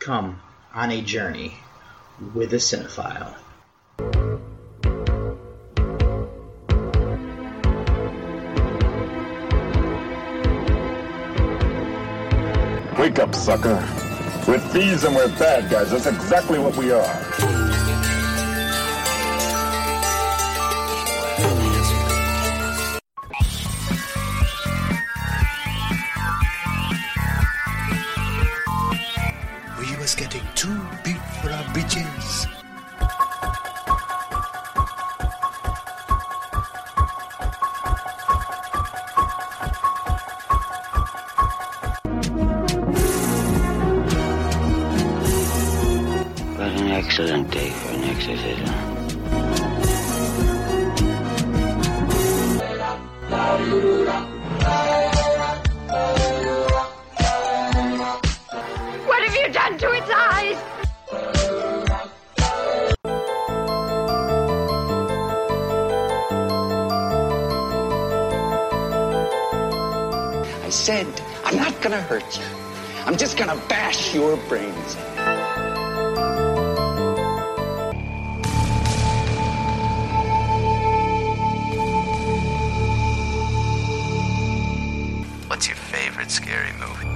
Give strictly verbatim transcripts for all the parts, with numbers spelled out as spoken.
come on a journey with a cinephile. Wake up, sucker. We're thieves and we're bad guys. That's exactly what we are. We was getting too big for our britches. Excellent day for an exorcism. What have you done to its eyes? I said, I'm not gonna hurt you. I'm just gonna bash your brains in. What's your favorite scary movie?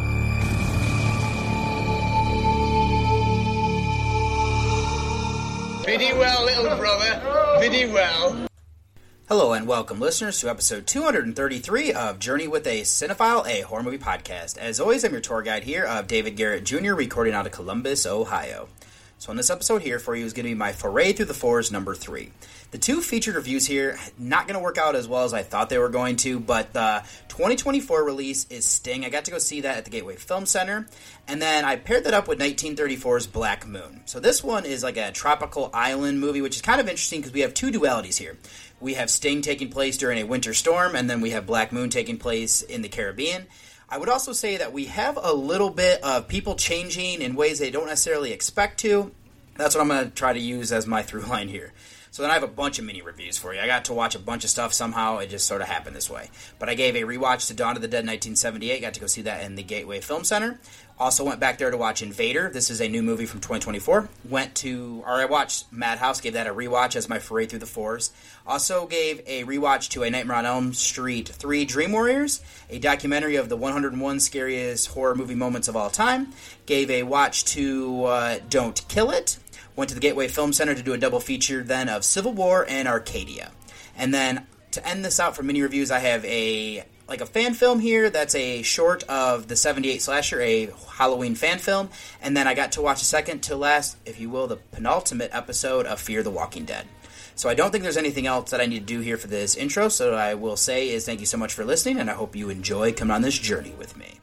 Biddy well, little brother. Biddy well. Hello and welcome, listeners, to episode two hundred thirty-three of Journey with a Cinephile, a horror movie podcast. As always, I'm your tour guide here of David Garrett Junior, recording out of Columbus, Ohio. So in this episode here for you is going to be my foray through the fours number three. The two featured reviews here, not going to work out as well as I thought they were going to, but the twenty twenty-four release is Sting. I got to go see that at the Gateway Film Center, and then I paired that up with nineteen thirty-four's Black Moon. So this one is like a tropical island movie, which is kind of interesting because we have two dualities here. We have Sting taking place during a winter storm, and then we have Black Moon taking place in the Caribbean. I would also say that we have a little bit of people changing in ways they don't necessarily expect to. That's what I'm going to try to use as my through line here. So then I have a bunch of mini reviews for you. I got to watch a bunch of stuff somehow. It just sort of happened this way. But I gave a rewatch to Dawn of the Dead nineteen seventy-eight. Got to go see that in the Gateway Film Center. Also went back there to watch Invader. This is a new movie from twenty twenty-four. Went to, or I watched Madhouse. Gave that a rewatch as my foray through the fours. Also gave a rewatch to A Nightmare on Elm Street three Dream Warriors, a documentary of the one hundred one scariest horror movie moments of all time. Gave a watch to uh, Don't Kill It. Went to the Gateway Film Center to do a double feature then of Civil War and Arcadia. And then to end this out for mini reviews, I have a like a fan film here that's a short of the seventy-eight slasher, a Halloween fan film. And then I got to watch a second to last, if you will, the penultimate episode of Fear the Walking Dead. So I don't think there's anything else that I need to do here for this intro. So what I will say is thank you so much for listening, and I hope you enjoy coming on this journey with me.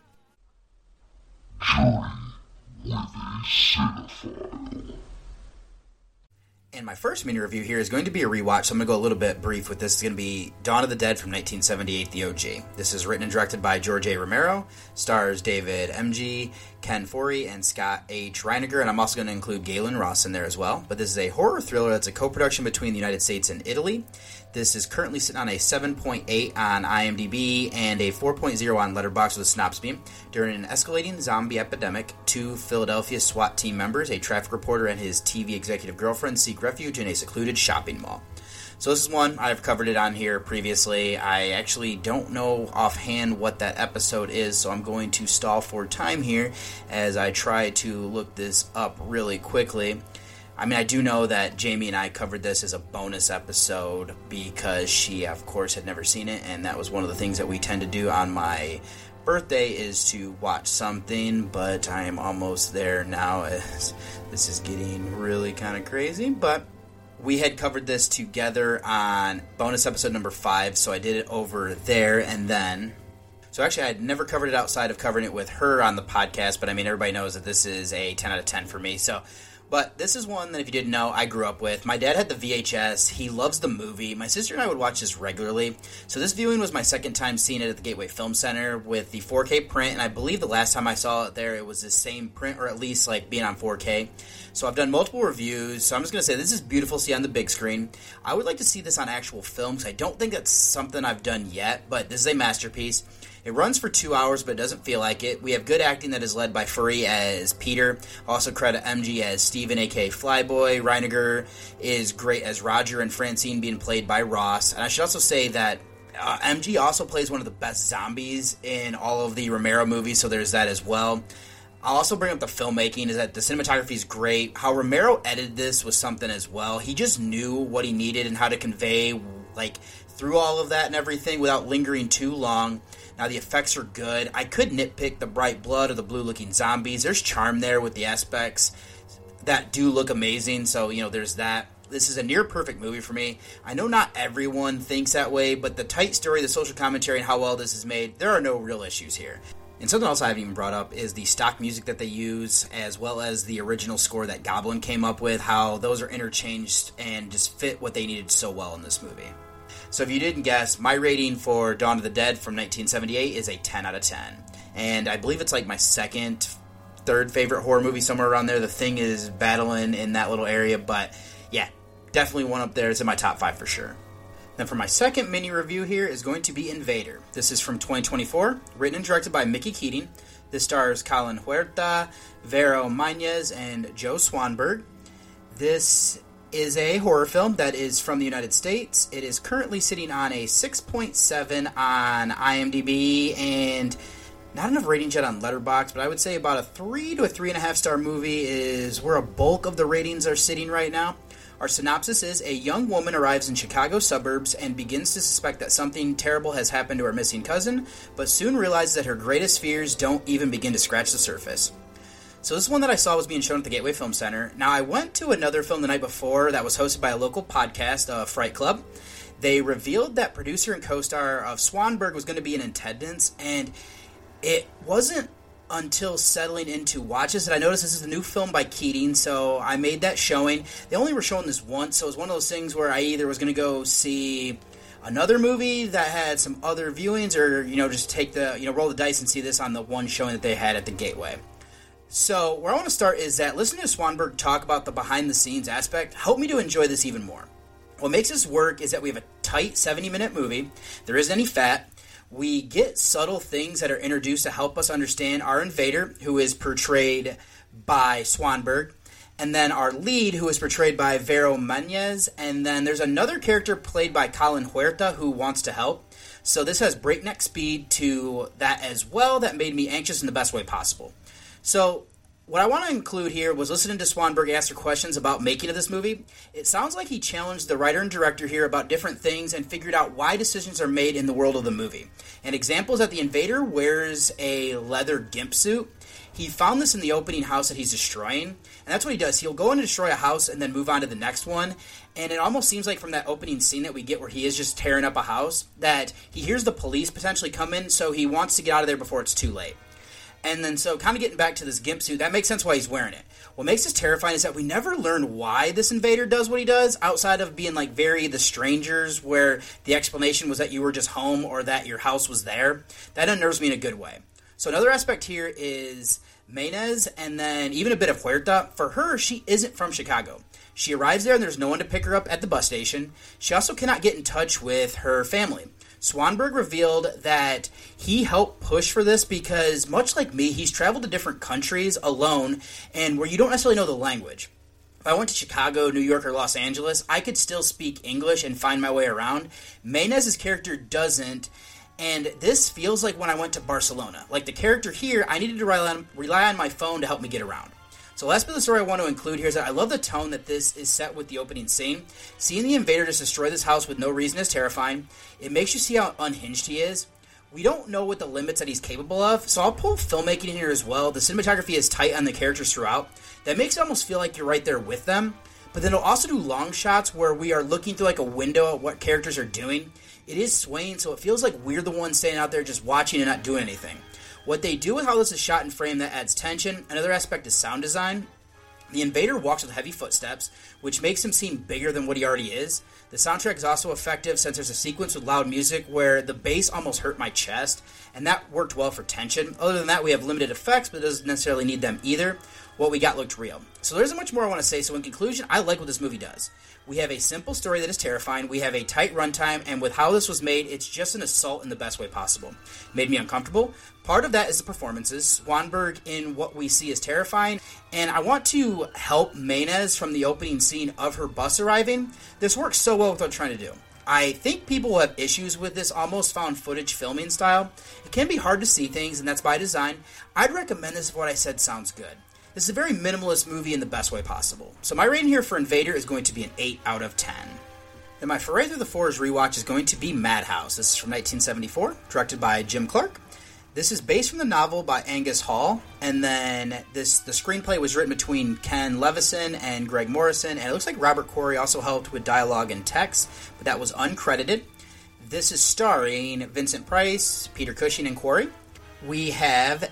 Journey with a cinephile. And my first mini review here is going to be a rewatch, so I'm going to go a little bit brief with this. It's going to be Dawn of the Dead from nineteen seventy-eight, the O G. This is written and directed by George A. Romero, stars David M G, Ken Foree, and Scott H. Reiniger, and I'm also going to include Galen Ross in there as well. But this is a horror thriller that's a co-production between the United States and Italy. This is currently sitting on a seven point eight on IMDb and a four point oh on Letterboxd with a Synopsis beam. During an escalating zombie epidemic, two Philadelphia SWAT team members, a traffic reporter and his T V executive girlfriend, seek refuge in a secluded shopping mall. So this is one, I've covered it on here previously. I actually don't know offhand what that episode is, so I'm going to stall for time here as I try to look this up really quickly. I mean, I do know that Jamie and I covered this as a bonus episode because she, of course, had never seen it, and that was one of the things that we tend to do on my birthday is to watch something, but I am almost there now as this is getting really kind of crazy, but we had covered this together on bonus episode number five, so I did it over there, and then... So actually, I had never covered it outside of covering it with her on the podcast, but I mean, everybody knows that this is a ten out of ten for me, so... But this is one that, if you didn't know, I grew up with. My dad had the V H S. He loves the movie. My sister and I would watch this regularly. So this viewing was my second time seeing it at the Gateway Film Center with the four K print, and I believe the last time I saw it there, it was the same print, or at least like being on four K. So I've done multiple reviews, so I'm just going to say this is beautiful to see on the big screen. I would like to see this on actual film, because I don't think that's something I've done yet, but this is a masterpiece. It runs for two hours, but it doesn't feel like it. We have good acting that is led by Furry as Peter. Also credit M G as Steven, a k a. Flyboy. Reiniger is great as Roger, and Francine being played by Ross. And I should also say that uh, M G also plays one of the best zombies in all of the Romero movies, so there's that as well. I'll also bring up the filmmaking, is that the cinematography is great. How Romero edited this was something as well. He just knew what he needed and how to convey, like, through all of that and everything without lingering too long. Now, the effects are good. I could nitpick the bright blood or the blue-looking zombies. There's charm there with the aspects that do look amazing, so, you know, there's that. This is a near-perfect movie for me. I know not everyone thinks that way, but the tight story, the social commentary, and how well this is made, there are no real issues here. And something else I haven't even brought up is the stock music that they use, as well as the original score that Goblin came up with, how those are interchanged and just fit what they needed so well in this movie. So if you didn't guess, my rating for Dawn of the Dead from nineteen seventy-eight is a ten out of ten. And I believe it's like my second, third favorite horror movie, somewhere around there. The Thing is battling in that little area, but yeah, definitely one up there. It's in my top five for sure. Then for my second mini review here is going to be Invader. This is from twenty twenty-four, written and directed by Mickey Keating. This stars Colin Huerta, Vero Mañez, and Joe Swanberg. This is a horror film that is from the United States. It is currently sitting on a six point seven on IMDb and not enough ratings yet on Letterboxd, but I would say about a three to a three and a half star movie is where a bulk of the ratings are sitting right now. Our synopsis is: a young woman arrives in Chicago suburbs and begins to suspect that something terrible has happened to her missing cousin, but soon realizes that her greatest fears don't even begin to scratch the surface. So this one that I saw was being shown at the Gateway Film Center. Now, I went to another film the night before that was hosted by a local podcast, uh, Fright Club. They revealed that producer and co-star of Swanberg was going to be in attendance, and it wasn't until settling into watches that I noticed this is a new film by Keating, so I made that showing. They only were showing this once, so it was one of those things where I either was going to go see another movie that had some other viewings, or, you know, just take the, you know, roll the dice and see this on the one showing that they had at the Gateway. So where I want to start is that listening to Swanberg talk about the behind-the-scenes aspect helped me to enjoy this even more. What makes this work is that we have a tight seventy-minute movie. There isn't any fat. We get subtle things that are introduced to help us understand our invader, who is portrayed by Swanberg, and then our lead, who is portrayed by Vero Mañez, and then there's another character played by Colin Huerta who wants to help. So this has breakneck speed to that as well that made me anxious in the best way possible. So what I want to include here was listening to Swanberg answer questions about making of this movie. It sounds like he challenged the writer and director here about different things and figured out why decisions are made in the world of the movie. An example is that the invader wears a leather gimp suit. He found this in the opening house that he's destroying, and that's what he does. He'll go in and destroy a house and then move on to the next one, and it almost seems like from that opening scene that we get where he is just tearing up a house, that he hears the police potentially come in, so he wants to get out of there before it's too late. And then, so kind of getting back to this gimp suit, that makes sense why he's wearing it. What makes this terrifying is that we never learn why this invader does what he does, outside of being like very The Strangers, where the explanation was that you were just home or that your house was there. That unnerves me in a good way. So another aspect here is Mañez, and then even a bit of Huerta. For her, she isn't from Chicago. She arrives there and there's no one to pick her up at the bus station. She also cannot get in touch with her family. Swanberg revealed that he helped push for this because, much like me, he's traveled to different countries alone and where you don't necessarily know the language. If I went to Chicago, New York, or Los Angeles, I could still speak English and find my way around. Mañez's character doesn't, and this feels like when I went to Barcelona. Like the character here, I needed to rely on, rely on my phone to help me get around. So last bit of the story I want to include here is that I love the tone that this is set with the opening scene. Seeing the invader just destroy this house with no reason is terrifying. It makes you see how unhinged he is. We don't know what the limits that he's capable of, so I'll pull filmmaking in here as well. The cinematography is tight on the characters throughout. That makes it almost feel like you're right there with them. But then it'll also do long shots where we are looking through like a window at what characters are doing. It is swaying, so it feels like we're the ones standing out there just watching and not doing anything. What they do with how this is shot and framed that adds tension. Another aspect is sound design. The invader walks with heavy footsteps, which makes him seem bigger than what he already is. The soundtrack is also effective since there's a sequence with loud music where the bass almost hurt my chest, and that worked well for tension. Other than that, we have limited effects, but it doesn't necessarily need them either. what we got looked real. So there isn't much more I want to say, so in conclusion, I like what this movie does. We have a simple story that is terrifying, we have a tight runtime, and with how this was made, it's just an assault in the best way possible. It made me uncomfortable. Part of that is the performances. Swanberg in what we see is terrifying, and I want to help Maynes from the opening scene of her bus arriving. This works so well with what I'm trying to do. I think people will have issues with this almost found footage filming style. It can be hard to see things, and that's by design. I'd recommend this if what I said sounds good. This is a very minimalist movie in the best way possible. So my rating here for Invader is going to be an eight out of ten. Then my Foray Through the Forest rewatch is going to be Madhouse. This is from nineteen seventy-four, directed by Jim Clark. This is based from the novel by Angus Hall, and then this the screenplay was written between Ken Levison and Greg Morrison, and it looks like Robert Quarry also helped with dialogue and text, but that was uncredited. This is starring Vincent Price, Peter Cushing, and Quarry. We have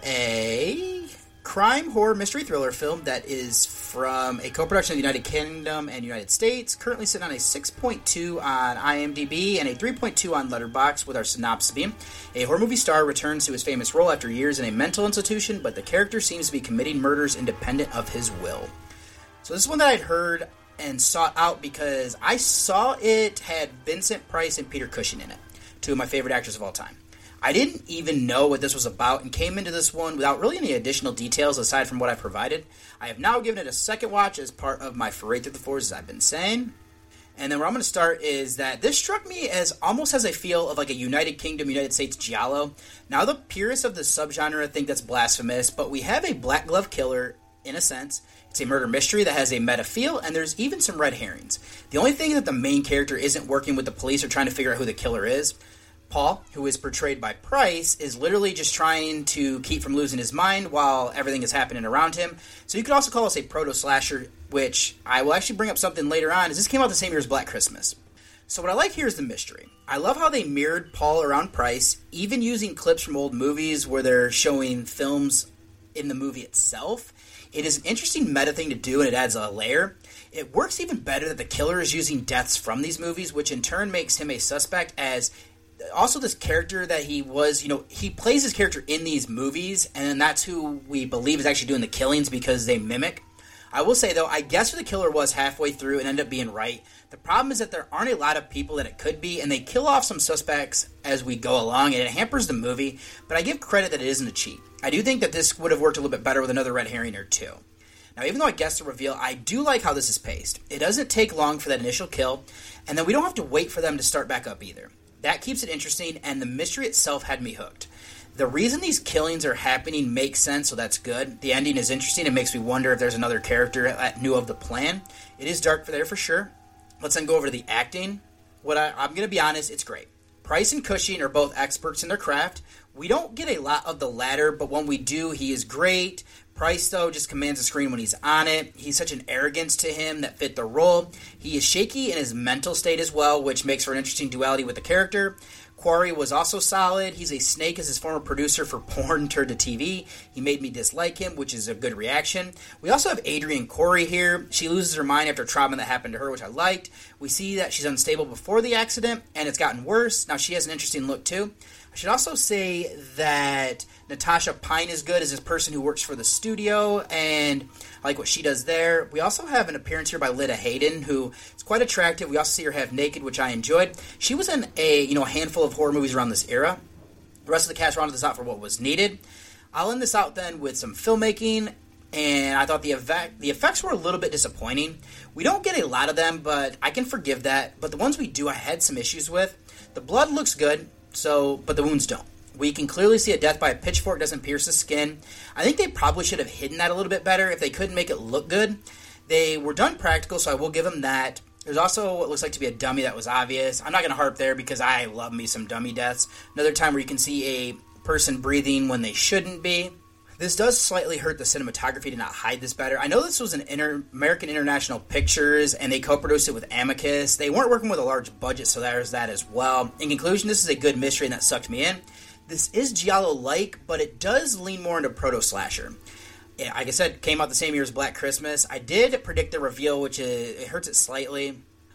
a crime, horror, mystery thriller film that is from a co-production of the United Kingdom and United States, currently sitting on a six point two on IMDb and a three point two on Letterboxd, with our synopsis being: a horror movie star returns to his famous role after years in a mental institution, but the character seems to be committing murders independent of his will. So this is one that I'd heard and sought out because I saw it had Vincent Price and Peter Cushing in it, two of my favorite actors of all time. I didn't even know what this was about and came into this one without really any additional details aside from what I provided. I have now given it a second watch as part of my Foray Through the Forest, as I've been saying. And then where I'm going to start is that this struck me as almost has a feel of like a United Kingdom, United States giallo. Now the purists of the subgenre think that's blasphemous, but we have a black glove killer in a sense. It's a murder mystery that has a meta feel, and there's even some red herrings. The only thing is that the main character isn't working with the police or trying to figure out who the killer is. Paul, who is portrayed by Price, is literally just trying to keep from losing his mind while everything is happening around him. So you could also call this a proto-slasher, which I will actually bring up something later on, as this came out the same year as Black Christmas. So what I like here is the mystery. I love how they mirrored Paul around Price, even using clips from old movies where they're showing films in the movie itself. It is an interesting meta thing to do, and it adds a layer. It works even better that the killer is using deaths from these movies, which in turn makes him a suspect, as also this character that he was, you know, he plays his character in these movies, and then that's who we believe is actually doing the killings because they mimic. I will say, though, I guess who the killer was halfway through and ended up being right. The problem is that there aren't a lot of people that it could be, and they kill off some suspects as we go along, and it hampers the movie, but I give credit that it isn't a cheat. I do think that this would have worked a little bit better with another red herring or two. Now, even though I guessed the reveal, I do like how this is paced. It doesn't take long for that initial kill, and then we don't have to wait for them to start back up either. That keeps it interesting, and the mystery itself had me hooked. The reason these killings are happening makes sense, so that's good. The ending is interesting. It makes me wonder if there's another character that knew of the plan. It is dark for there for sure. Let's then go over to the acting. What I, I'm going to be honest, it's great. Price and Cushing are both experts in their craft. We don't get a lot of the latter, but when we do, he is great. Price, though, just commands the screen when he's on it. He's such an arrogance to him that fit the role. He is shaky in his mental state as well, which makes for an interesting duality with the character. Quarry was also solid. He's a snake as his former producer for porn turned to T V. He made me dislike him, which is a good reaction. We also have Adrienne Corey here. She loses her mind after trauma that happened to her, which I liked. We see that she's unstable before the accident, and it's gotten worse. Now, she has an interesting look, too. I should also say that Natasha Pine is good as this person who works for the studio, and I like what she does there. We also have an appearance here by Lida Hayden, who is quite attractive. We also see her half naked, which I enjoyed. She was in a you know a handful of horror movies around this era. The rest of the cast rounded this out for what was needed. I'll end this out then with some filmmaking, and I thought the effect, the effects were a little bit disappointing. We don't get a lot of them, but I can forgive that. But the ones we do, I had some issues with. The blood looks good. So, but the wounds don't. We can clearly see a death by a pitchfork doesn't pierce the skin. I think they probably should have hidden that a little bit better if they couldn't make it look good. They were done practical, so I will give them that. There's also what looks like to be a dummy that was obvious. I'm not going to harp there because I love me some dummy deaths. Another time where you can see a person breathing when they shouldn't be. This does slightly hurt the cinematography to not hide this better. I know this was an Inter- American International Pictures, and they co-produced it with Amicus. They weren't working with a large budget, so there's that as well. In conclusion, this is a good mystery, and that sucked me in. This is giallo-like, but it does lean more into proto-slasher. Yeah, like I said, came out the same year as Black Christmas. I did predict the reveal, which is, it hurts it slightly.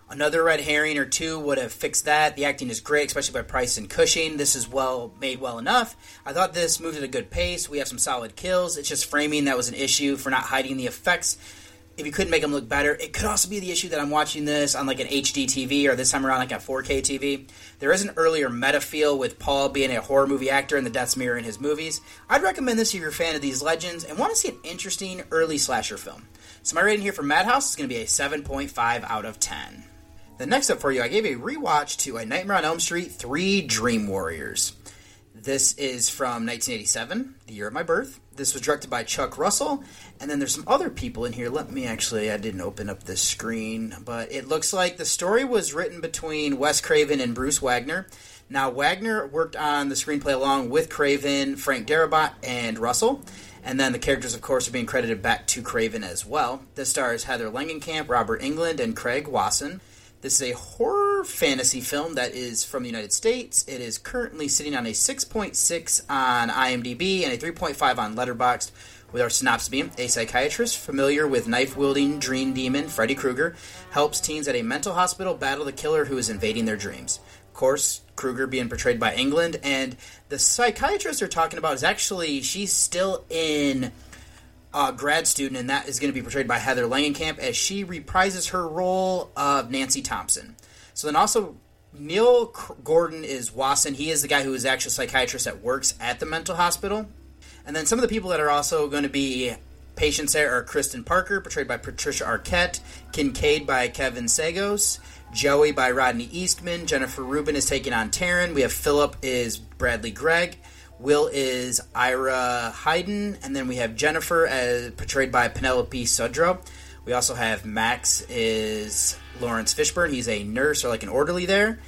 Another red herring or two would have fixed that. The acting is great, especially by Price and Cushing. This is well made well enough. I thought this moved at a good pace. We have some solid kills. It's just framing that was an issue for not hiding the effects. If you couldn't make them look better, it could also be the issue that I'm watching this on like an H D T V or this time around like a four K T V. There is an earlier meta feel with Paul being a horror movie actor and the deaths mirror in his movies. I'd recommend this if you're a fan of these legends and want to see an interesting early slasher film. So my rating here for Madhouse is going to be a seven point five out of ten. Then next up for you, I gave a rewatch to A Nightmare on Elm Street three Dream Warriors. This is from nineteen eighty-seven, the year of my birth. This was directed by Chuck Russell, and then there's some other people in here. Let me actually, I didn't open up this screen, but it looks like the story was written between Wes Craven and Bruce Wagner. Now, Wagner worked on the screenplay along with Craven, Frank Darabont, and Russell. And then the characters, of course, are being credited back to Craven as well. This stars Heather Langenkamp, Robert Englund, and Craig Wasson. This is a horror fantasy film that is from the United States. It is currently sitting on a six point six on IMDb and a three point five on Letterboxd, with our synopsis being: a psychiatrist familiar with knife-wielding dream demon Freddy Krueger helps teens at a mental hospital battle the killer who is invading their dreams. Of course, Krueger being portrayed by Englund, and the psychiatrist they're talking about is actually, she's still in Uh, grad student, and that is going to be portrayed by Heather Langenkamp as she reprises her role of Nancy Thompson. So then also, Neil Gordon is Wasson. He is the guy who is actually a psychiatrist that works at the mental hospital. And then some of the people that are also going to be patients there are Kristen Parker, portrayed by Patricia Arquette, Kincaid by Kevin Sagos, Joey by Rodney Eastman, Jennifer Rubin is taking on Taryn, we have Philip is Bradley Gregg, Will is Ira Hayden, and then we have Jennifer, as portrayed by Penelope Sudrow. We also have Max is Lawrence Fishburne. He's a nurse or like an orderly there.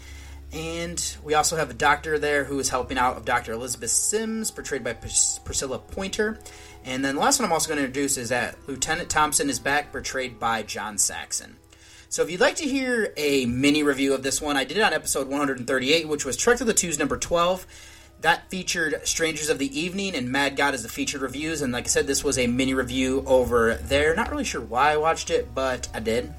And we also have a doctor there who is helping out of Doctor Elizabeth Sims, portrayed by Pris- Priscilla Pointer. And then the last one I'm also going to introduce is that Lieutenant Thompson is back, portrayed by John Saxon. So if you'd like to hear a mini review of this one, I did it on episode one thirty-eight, which was Trek to the Twos number twelve. That featured Strangers of the Evening and Mad God as the featured reviews. And like I said, this was a mini review over there. Not really sure why I watched it, but I did.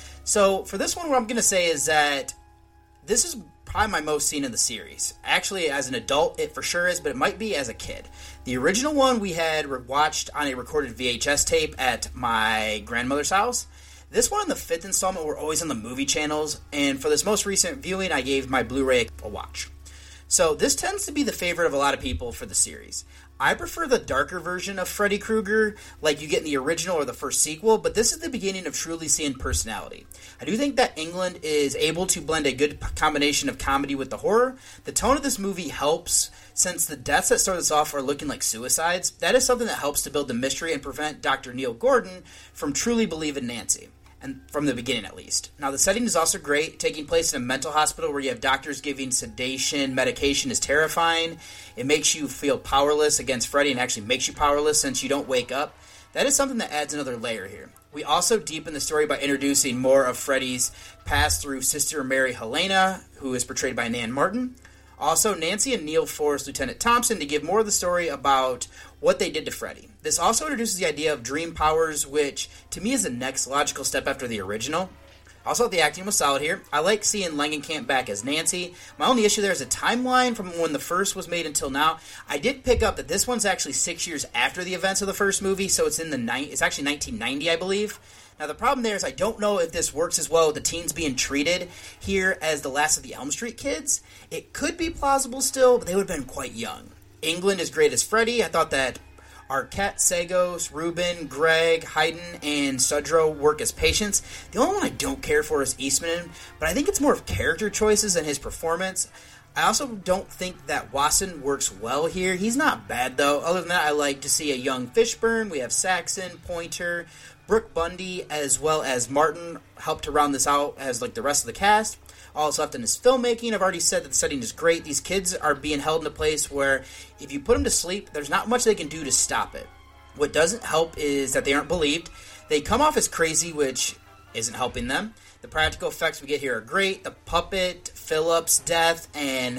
So for this one, what I'm going to say is that this is probably my most seen in the series. Actually, as an adult, it for sure is, but it might be as a kid. The original one we had watched on a recorded V H S tape at my grandmother's house. This one and the fifth installment were always on the movie channels. And for this most recent viewing, I gave my Blu-ray a watch. So this tends to be the favorite of a lot of people for the series. I prefer the darker version of Freddy Krueger, like you get in the original or the first sequel, but this is the beginning of truly seeing personality. I do think that Englund is able to blend a good combination of comedy with the horror. The tone of this movie helps, since the deaths that start us off are looking like suicides. That is something that helps to build the mystery and prevent Doctor Neil Gordon from truly believing Nancy. And from the beginning, at least. Now, the setting is also great. Taking place in a mental hospital where you have doctors giving sedation medication is terrifying. It makes you feel powerless against Freddy and actually makes you powerless since you don't wake up. That is something that adds another layer here. We also deepen the story by introducing more of Freddy's past through Sister Mary Helena, who is portrayed by Nan Martin. Also, Nancy and Neil force Lieutenant Thompson to give more of the story about what they did to Freddy. This also introduces the idea of dream powers, which to me is the next logical step after the original. Also, the acting was solid here. I like seeing Langenkamp back as Nancy. My only issue there is a timeline from when the first was made until now. I did pick up that this one's actually six years after the events of the first movie, so it's in the ni- it's actually nineteen ninety, I believe. Now, the problem there is I don't know if this works as well with the teens being treated here as the last of the Elm Street kids. It could be plausible still, but they would have been quite young. Englund is great as Freddy. I thought that Arquette, Sagos, Rubin, Gregg, Hayden, and Sudrow work as patients. The only one I don't care for is Eastman, but I think it's more of character choices than his performance. I also don't think that Wasson works well here. He's not bad, though. Other than that, I like to see a young Fishburne. We have Saxon, Pointer, Brooke Bundy, as well as Martin help to round this out as like the rest of the cast. All that's left in his filmmaking. I've already said that the setting is great. These kids are being held in a place where if you put them to sleep, there's not much they can do to stop it. What doesn't help is that they aren't believed. They come off as crazy, which isn't helping them. The practical effects we get here are great. The puppet, Philip's death, and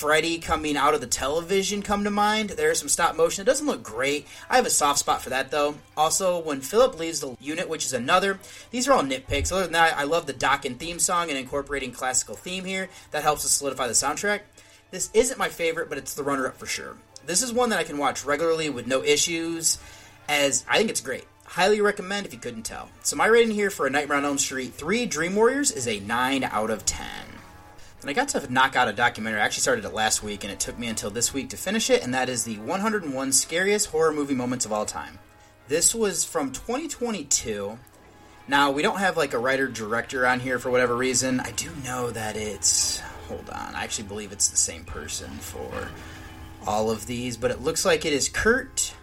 Freddy coming out of the television come to mind. There's some stop motion. It doesn't look great. I have a soft spot for that, though. Also, when Philip leaves the unit, which is another, these are all nitpicks. Other than that, I love the Dokken theme song and incorporating classical theme here. That helps to solidify the soundtrack. This isn't my favorite, but it's the runner-up for sure. This is one that I can watch regularly with no issues, as I think it's great. Highly recommend if you couldn't tell. So my rating here for A Nightmare on Elm Street three Dream Warriors is a nine out of ten. And I got to knock out a documentary. I actually started it last week, and it took me until this week to finish it, and that is the one hundred one Scariest Horror Movie Moments of All Time. This was from twenty twenty-two. Now, we don't have like a writer-director on here for whatever reason. I do know that it's... Hold on. I actually believe it's the same person for all of these, but it looks like it is Kurt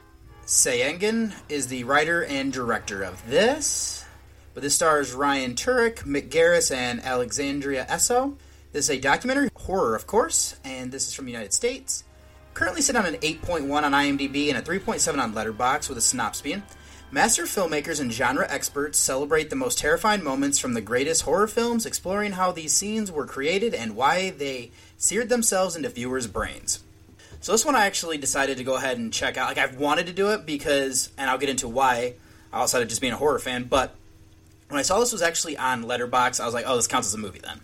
Sagan is the writer and director of this. But this stars Ryan Turek, Mick Garris, and Alexandria Esso. This is a documentary, horror of course, and this is from the United States. Currently sitting on an eight point one on IMDb and a three point seven on Letterboxd with a synopsis being, master filmmakers and genre experts celebrate the most terrifying moments from the greatest horror films, exploring how these scenes were created and why they seared themselves into viewers' brains. So this one I actually decided to go ahead and check out. Like, I've wanted to do it because, and I'll get into why, outside of just being a horror fan, but when I saw this was actually on Letterboxd, I was like, oh, this counts as a movie then.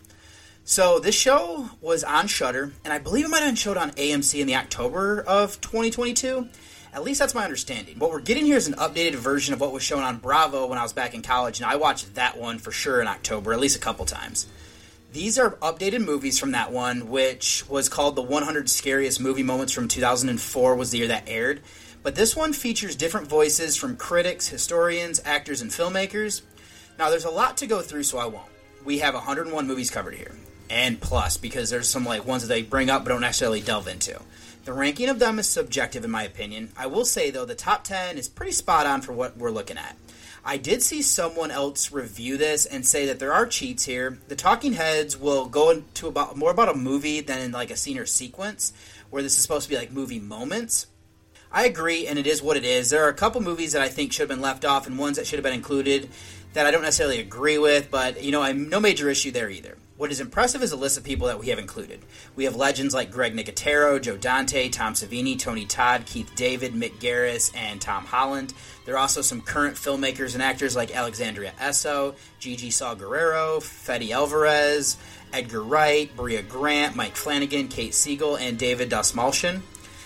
So this show was on Shudder, and I believe it might have been showed on A M C in the October of twenty twenty-two. At least that's my understanding. What we're getting here is an updated version of what was shown on Bravo when I was back in college, and I watched that one for sure in October, at least a couple times. These are updated movies from that one, which was called the one hundred Scariest Movie Moments from two thousand four was the year that aired. But this one features different voices from critics, historians, actors, and filmmakers. Now, there's a lot to go through, so I won't. We have one hundred one movies covered here. And plus, because there's some like ones that they bring up but don't necessarily delve into. The ranking of them is subjective in my opinion. I will say, though, the top ten is pretty spot on for what we're looking at. I did see someone else review this and say that there are cheats here. The talking heads will go into about more about a movie than in like a scene or sequence, where this is supposed to be like movie moments. I agree, and it is what it is. There are a couple movies that I think should have been left off and ones that should have been included that I don't necessarily agree with, but, you know, I'm no major issue there either. What is impressive is the list of people that we have included. We have legends like Greg Nicotero, Joe Dante, Tom Savini, Tony Todd, Keith David, Mick Garris, and Tom Holland. There are also some current filmmakers and actors like Alexandria Esso, Gigi Saul Guerrero, Fede Alvarez, Edgar Wright, Brea Grant, Mike Flanagan, Kate Siegel, and David Dastmalchian.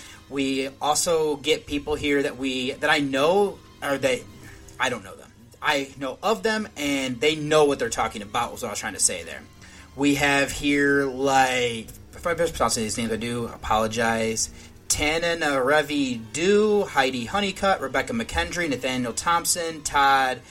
We also get people here that we that I know, or that I don't know them. I know of them, and they know what they're talking about, was what I was trying to say there. We have here, like, if I mispronounce these names, I do apologize. Tananarive Due, Heidi Honeycutt, Rebecca McKendry, Nathaniel Thompson, Todd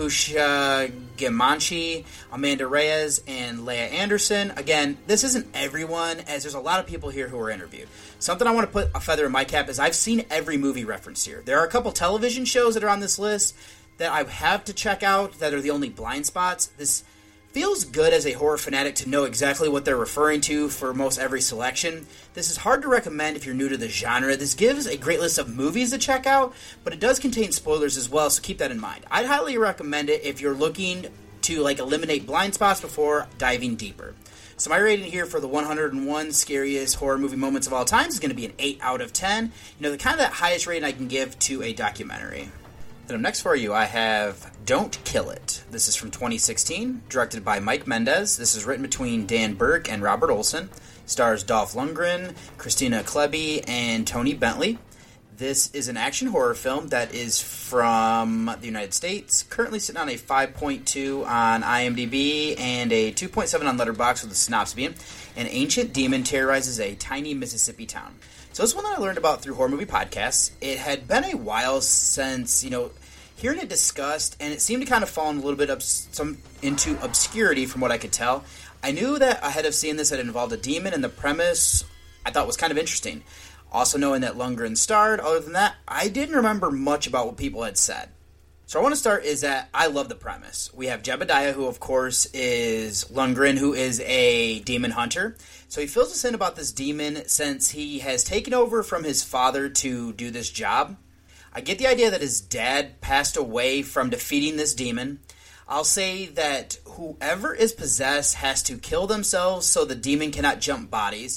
Kushagimanchi, Amanda Reyes, and Leah Anderson. Again, this isn't everyone, as there's a lot of people here who were interviewed. Something I want to put a feather in my cap is I've seen every movie referenced here. There are a couple television shows that are on this list that I have to check out that are the only blind spots. This feels good as a horror fanatic to know exactly what they're referring to for most every selection. This is hard to recommend if you're new to the genre. This gives a great list of movies to check out, but it does contain spoilers as well, so keep that in mind. I'd highly recommend it if you're looking to like eliminate blind spots before diving deeper. So my rating here for the one hundred one Scariest Horror Movie Moments of All Time is going to be an eight out of ten. You know, the kind of that highest rating I can give to a documentary. Then up next for you, I have Don't Kill It. This is from twenty sixteen, directed by Mike Mendez. This is written between Dan Burke and Robert Olson. Stars Dolph Lundgren, Christina Klebe, and Tony Bentley. This is an action horror film that is from the United States, currently sitting on a five point two on IMDb and a two point seven on Letterboxd with a synopsis being, an ancient demon terrorizes a tiny Mississippi town. So this is one that I learned about through horror movie podcasts. It had been a while since, you know, hearing it discussed, and it seemed to kind of fall in a little bit of some into obscurity from what I could tell. I knew that ahead of seeing this that it involved a demon, and the premise I thought was kind of interesting. Also knowing that Lundgren starred, other than that, I didn't remember much about what people had said. So I want to start is that I love the premise. We have Jebediah, who of course is Lundgren, who is a demon hunter. So he fills us in about this demon since he has taken over from his father to do this job. I get the idea that his dad passed away from defeating this demon. I'll say that whoever is possessed has to kill themselves so the demon cannot jump bodies.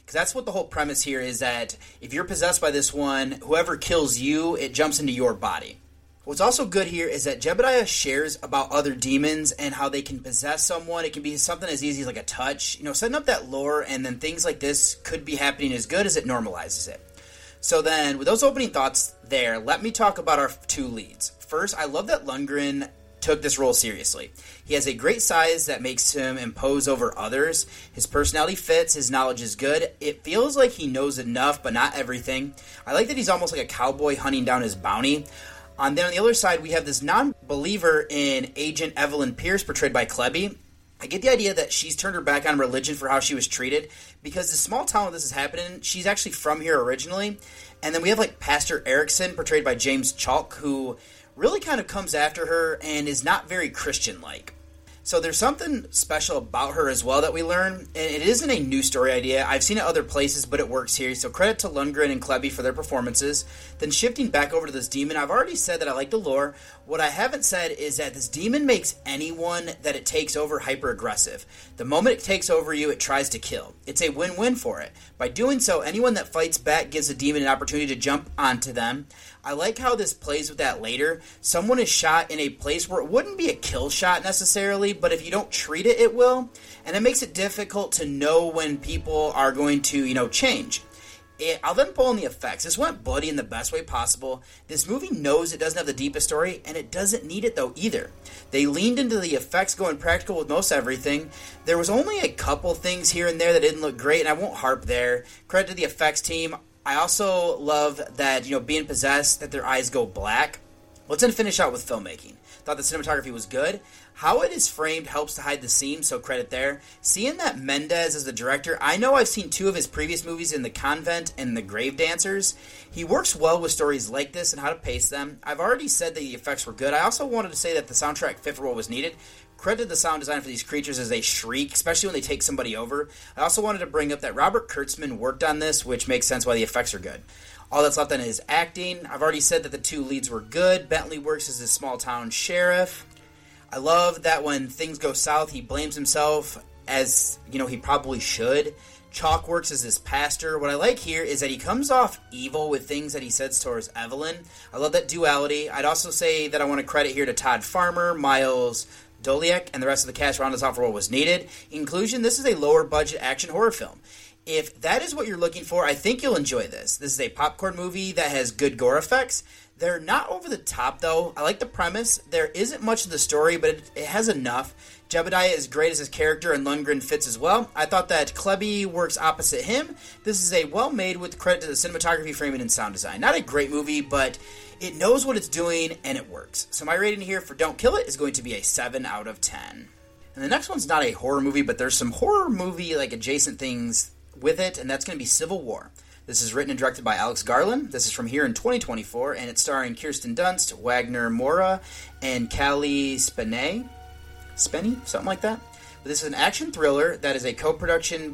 Because that's what the whole premise here is, that if you're possessed by this one, whoever kills you, it jumps into your body. What's also good here is that Jebediah shares about other demons and how they can possess someone. It can be something as easy as like a touch. You know, setting up that lore, and then things like this could be happening as good as it normalizes it. So then, with those opening thoughts there, let me talk about our two leads. First, I love that Lundgren took this role seriously. He has a great size that makes him impose over others. His personality fits, his knowledge is good. It feels like he knows enough, but not everything. I like that he's almost like a cowboy hunting down his bounty. And then on the other side, we have this non-believer in Agent Evelyn Pierce, portrayed by Kleby. I get the idea that she's turned her back on religion for how she was treated, because the small town where this is happening, she's actually from here originally. And then we have like Pastor Erickson, portrayed by James Chalk, who really kind of comes after her and is not very Christian-like. So there's something special about her as well that we learn. And it isn't a new story idea. I've seen it other places, but it works here. So credit to Lundgren and Kleby for their performances. Then shifting back over to this demon, I've already said that I like the lore. What I haven't said is that this demon makes anyone that it takes over hyper-aggressive. The moment it takes over you, it tries to kill. It's a win-win for it. By doing so, anyone that fights back gives the demon an opportunity to jump onto them. I like how this plays with that later. Someone is shot in a place where it wouldn't be a kill shot necessarily, but if you don't treat it, it will. And it makes it difficult to know when people are going to, you know, change. It, I'll then pull in the effects. This went bloody in the best way possible. This movie knows it doesn't have the deepest story, and it doesn't need it though either. They leaned into the effects going practical with most everything. There was only a couple things here and there that didn't look great, and I won't harp there. Credit to the effects team. I also love that, you know, being possessed, that their eyes go black. Let's then finish out with filmmaking. Thought the cinematography was good. How it is framed helps to hide the seams, so credit there. Seeing that Mendez is the director, I know I've seen two of his previous movies in The Convent and The Grave Dancers. He works well with stories like this and how to pace them. I've already said that the effects were good. I also wanted to say that the soundtrack fit for what was needed. Credit to the sound design for these creatures as they shriek, especially when they take somebody over. I also wanted to bring up that Robert Kurtzman worked on this, which makes sense why the effects are good. All that's left on is acting. I've already said that the two leads were good. Bentley works as a small-town sheriff. I love that when things go south, he blames himself, as, you know, he probably should. Chalk works as his pastor. What I like here is that he comes off evil with things that he says towards Evelyn. I love that duality. I'd also say that I want to credit here to Todd Farmer, Miles Doliak, and the rest of the cast round us out for what was needed. In conclusion, this is a lower-budget action horror film. If that is what you're looking for, I think you'll enjoy this. This is a popcorn movie that has good gore effects. They're not over the top, though. I like the premise. There isn't much of the story, but it, it has enough. Jebediah is great as his character, and Lundgren fits as well. I thought that Kleby works opposite him. This is a well-made with credit to the cinematography, framing, and sound design. Not a great movie, but it knows what it's doing, and it works. So my rating here for Don't Kill It is going to be a seven out of ten. And the next one's not a horror movie, but there's some horror movie like adjacent things with it, and that's going to be Civil War. This is written and directed by Alex Garland. This is from here in twenty twenty-four, and it's starring Kirsten Dunst, Wagner Moura, and Cailee Spaeny. Spaeny? Something like that. But this is an action thriller that is a co-production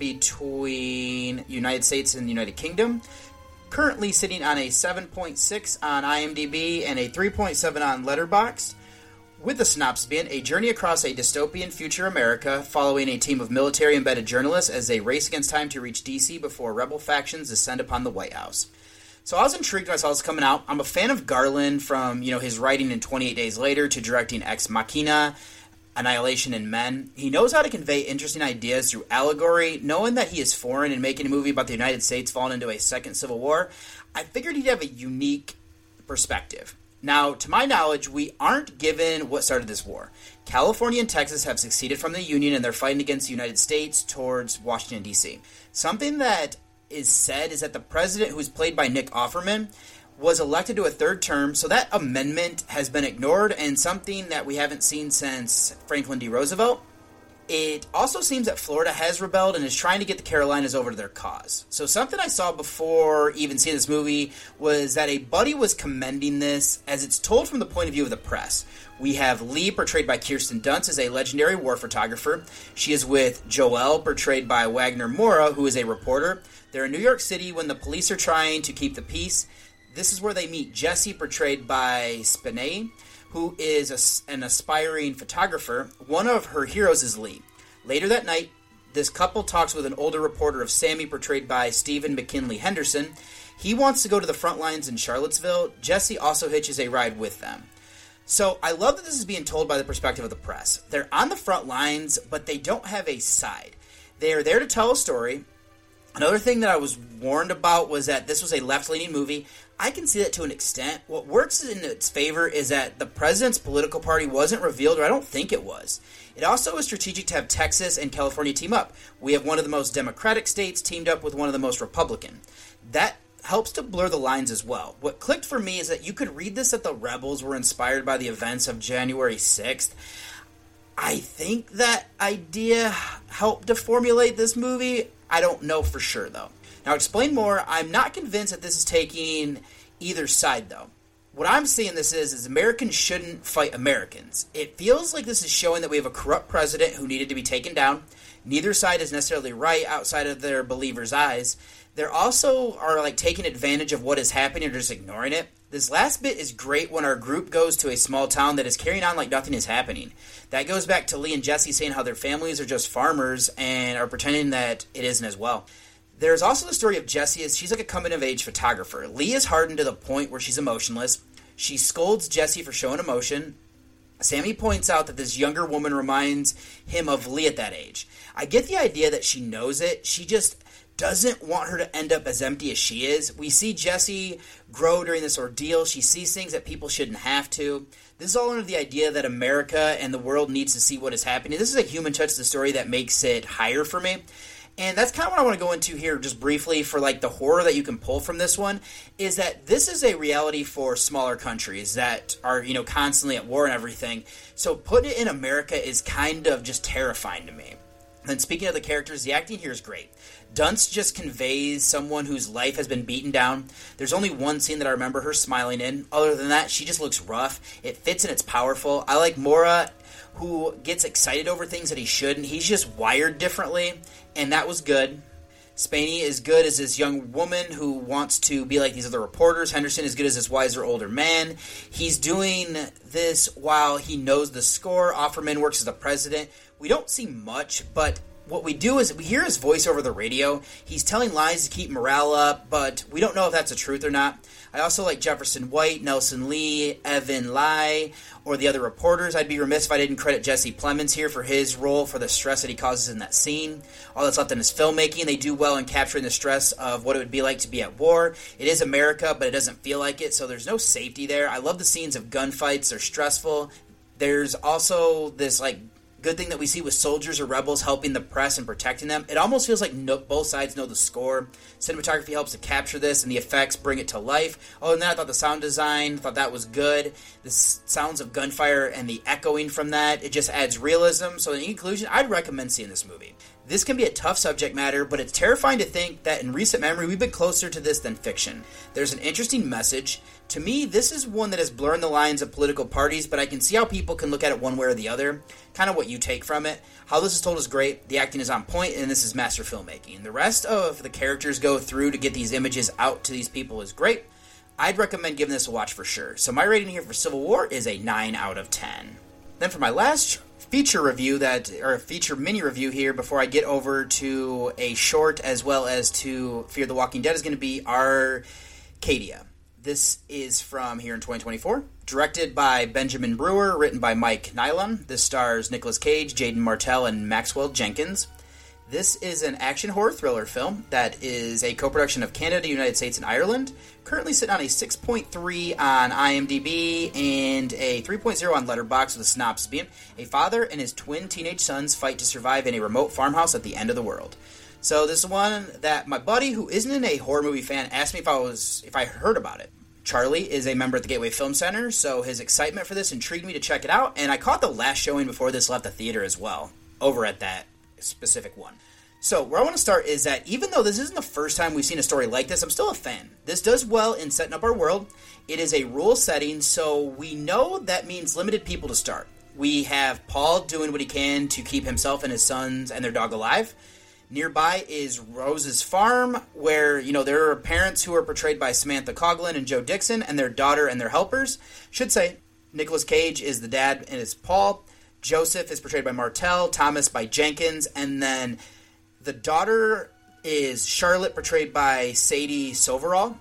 between United States and the United Kingdom. Currently sitting on a seven point six on IMDb and a three point seven on Letterboxd. With the synopsis being a journey across a dystopian future America, following a team of military-embedded journalists as they race against time to reach D C before rebel factions descend upon the White House. So I was intrigued when I saw this coming out. I'm a fan of Garland, from, you know, his writing in twenty-eight Days Later to directing Ex Machina, Annihilation, and Men. He knows how to convey interesting ideas through allegory. Knowing that he is foreign and making a movie about the United States falling into a second Civil War, I figured he'd have a unique perspective. Now, to my knowledge, we aren't given what started this war. California and Texas have seceded from the Union, and they're fighting against the United States towards Washington, D C. Something that is said is that the president, who's played by Nick Offerman, was elected to a third term, so that amendment has been ignored, and something that we haven't seen since Franklin D. Roosevelt. It also seems that Florida has rebelled and is trying to get the Carolinas over to their cause. So something I saw before even seeing this movie was that a buddy was commending this as it's told from the point of view of the press. We have Lee, portrayed by Kirsten Dunst, as a legendary war photographer. She is with Joel, portrayed by Wagner Moura, who is a reporter. They're in New York City when the police are trying to keep the peace. This is where they meet Jesse, portrayed by Spaeny, who is a, an aspiring photographer. One of her heroes is Lee. Later that night, This couple talks with an older reporter of Sammy, portrayed by Stephen McKinley Henderson. He wants to go to the front lines in Charlottesville. Jesse also hitches a ride with them. So I love that this is being told by the perspective of the press. They're on the front lines, but they don't have a side. They are there to tell a story. Another thing that I was warned about was that this was a left-leaning movie. I can see that to an extent. What works in its favor is that the president's political party wasn't revealed, or I don't think it was. It also was strategic to have Texas and California team up. We have one of the most Democratic states teamed up with one of the most Republican. That helps to blur the lines as well. What clicked for me is that you could read this that the rebels were inspired by the events of January sixth. I think that idea helped to formulate this movie. I don't know for sure, though. Now, to explain more, I'm not convinced that this is taking either side, though. What I'm seeing this is, is Americans shouldn't fight Americans. It feels like this is showing that we have a corrupt president who needed to be taken down. Neither side is necessarily right outside of their believers' eyes. They also are like taking advantage of what is happening or just ignoring it. This last bit is great when our group goes to a small town that is carrying on like nothing is happening. That goes back to Lee and Jesse saying how their families are just farmers and are pretending that it isn't as well. There's also the story of Jesse as she's like a coming-of-age photographer. Lee is hardened to the point where she's emotionless. She scolds Jesse for showing emotion. Sammy points out that this younger woman reminds him of Lee at that age. I get the idea that she knows it. She just doesn't want her to end up as empty as she is. We see Jesse grow during this ordeal. She sees things that people shouldn't have to. This is all under the idea that America and the world needs to see what is happening. This is a human touch to the story that makes it higher for me. And that's kind of what I want to go into here just briefly for like the horror that you can pull from this one, is that this is a reality for smaller countries that are, you know, constantly at war and everything. So putting it in America is kind of just terrifying to me. And speaking of the characters, the acting here is great. Dunst just conveys someone whose life has been beaten down. There's only one scene that I remember her smiling in. Other than that, she just looks rough. It fits and it's powerful. I like Mora, who gets excited over things that he shouldn't. He's just wired differently, and that was good. Spaney is good as this young woman who wants to be like these other reporters. Henderson is good as this wiser older man. He's doing this while he knows the score. Offerman works as the president. We don't see much, but what we do is we hear his voice over the radio. He's telling lies to keep morale up, but we don't know if that's the truth or not. I also like Jefferson White, Nelson Lee, Evan Lai, or the other reporters. I'd be remiss if I didn't credit Jesse Plemons here for his role for the stress that he causes in that scene. All that's left in his filmmaking. They do well in capturing the stress of what it would be like to be at war. It is America, but it doesn't feel like it, so there's no safety there. I love the scenes of gunfights. They're stressful. There's also this, like, good thing that we see with soldiers or rebels helping the press and protecting them. It almost feels like no, both sides know the score. Cinematography helps to capture this, and the effects bring it to life. Other than that, I thought the sound design, thought that was good. The sounds of gunfire and the echoing from that, it just adds realism. So in conclusion, I'd recommend seeing this movie. This can be a tough subject matter, but it's terrifying to think that in recent memory we've been closer to this than fiction. There's an interesting message. To me, this is one that is blurring the lines of political parties, but I can see how people can look at it one way or the other. Kind of what you take from it. How this is told is great, the acting is on point, and this is master filmmaking. The rest of the characters go through to get these images out to these people is great. I'd recommend giving this a watch for sure. So my rating here for Civil War is a nine out of ten. Then for my last feature review, that or feature mini review here before I get over to a short as well as to Fear the Walking Dead, is going to be Arcadia. This is from here in twenty twenty-four. Directed by Benjamin Brewer, written by Mike Nylon. This stars Nicolas Cage, Jaden Martell, and Maxwell Jenkins. This is an action horror thriller film that is a co-production of Canada, United States, and Ireland. Currently sitting on a six point three on IMDb and a three point oh on Letterboxd, with a synopsis being: a father and his twin teenage sons fight to survive in a remote farmhouse at the end of the world. So this is one that my buddy, who isn't a horror movie fan, asked me if I was if I heard about it. Charlie is a member at the Gateway Film Center, so his excitement for this intrigued me to check it out, and I caught the last showing before this left the theater as well, over at that specific one. So where I want to start is that even though this isn't the first time we've seen a story like this, I'm still a fan. This does well in setting up our world. It is a rural setting, so we know that means limited people to start. We have Paul doing what he can to keep himself and his sons and their dog alive. Nearby is Rose's farm, where, you know, there are parents who are portrayed by Samantha Coughlin and Joe Dixon, and their daughter and their helpers. Should say, Nicolas Cage is the dad and is Paul. Joseph is portrayed by Martell, Thomas by Jenkins, and then The daughter is Charlotte, portrayed by Sadie Soverall.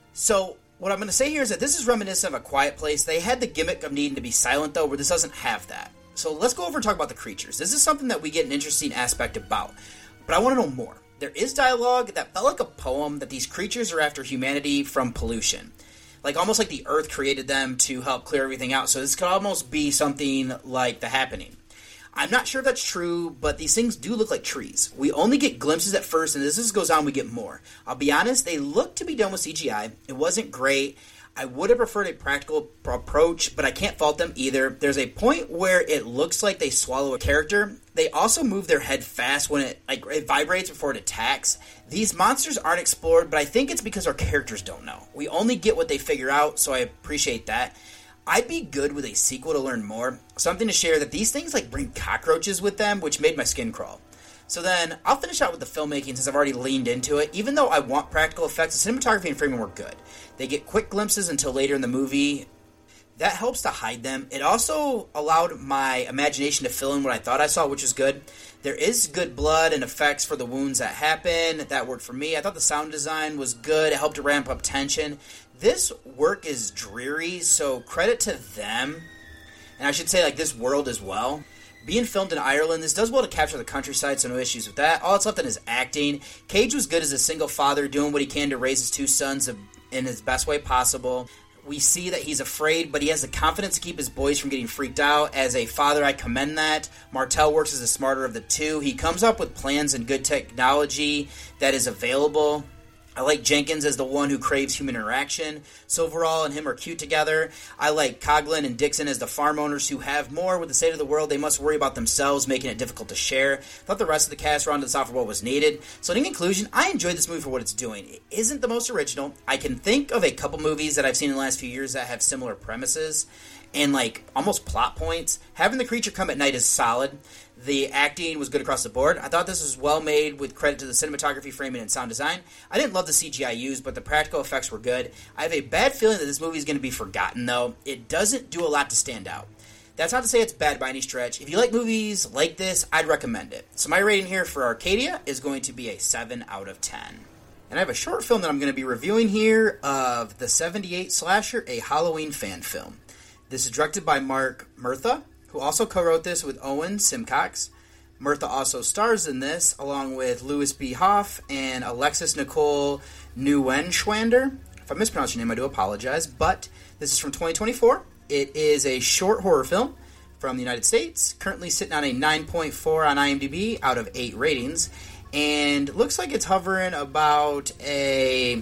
So what I'm going to say here is that this is reminiscent of A Quiet Place. They had the gimmick of needing to be silent, though, where this doesn't have that. So let's go over and talk about the creatures. This is something that we get an interesting aspect about, but I want to know more. There is dialogue that felt like a poem that these creatures are after humanity from pollution. Like, almost like the Earth created them to help clear everything out. So this could almost be something like The Happening. I'm not sure if that's true, but these things do look like trees. We only get glimpses at first, and as this goes on, we get more. I'll be honest, they look to be done with C G I. It wasn't great. I would have preferred a practical approach, but I can't fault them either. There's a point where it looks like they swallow a character. They also move their head fast when it like it vibrates before it attacks. These monsters aren't explored, but I think it's because our characters don't know. We only get what they figure out, so I appreciate that. I'd be good with a sequel to learn more. Something to share that these things like bring cockroaches with them, which made my skin crawl. So then, I'll finish out with the filmmaking since I've already leaned into it. Even though I want practical effects, the cinematography and framing were good. They get quick glimpses until later in the movie. That helps to hide them. It also allowed my imagination to fill in what I thought I saw, which is good. There is good blood and effects for the wounds that happen. That worked for me. I thought the sound design was good. It helped to ramp up tension. This work is dreary, so credit to them. And I should say, like, this world as well. Being filmed in Ireland, this does well to capture the countryside, so no issues with that. All that's left in is acting. Cage was good as a single father, doing what he can to raise his two sons in his best way possible. We see that he's afraid, but he has the confidence to keep his boys from getting freaked out. As a father, I commend that. Martell works as the smarter of the two. He comes up with plans and good technology that is available. I like Jenkins as the one who craves human interaction. Silverall and him are cute together. I like Coughlin and Dixon as the farm owners who have more. With the state of the world, they must worry about themselves, making it difficult to share. Thought the rest of the cast around to the software world was needed. So in conclusion, I enjoyed this movie for what it's doing. It isn't the most original. I can think of a couple movies that I've seen in the last few years that have similar premises and like almost plot points. Having the creature come at night is solid. The acting was good across the board. I thought this was well made with credit to the cinematography, framing, and sound design. I didn't love the C G I used, but the practical effects were good. I have a bad feeling that this movie is going to be forgotten, though. It doesn't do a lot to stand out. That's not to say it's bad by any stretch. If you like movies like this, I'd recommend it. So my rating here for Arcadia is going to be a seven out of ten. And I have a short film that I'm going to be reviewing here of the seventy-eight slasher, A Halloween Fan Film. This is directed by Mark Murtha, who also co-wrote this with Owen Simcox. Murtha also stars in this, along with Louis B. Hoff and Alexis Nicole Neuenschwander. If I mispronounced your name, I do apologize, but this is from twenty twenty-four. It is a short horror film from the United States, currently sitting on a nine point four on IMDb out of eight ratings, and looks like it's hovering about a...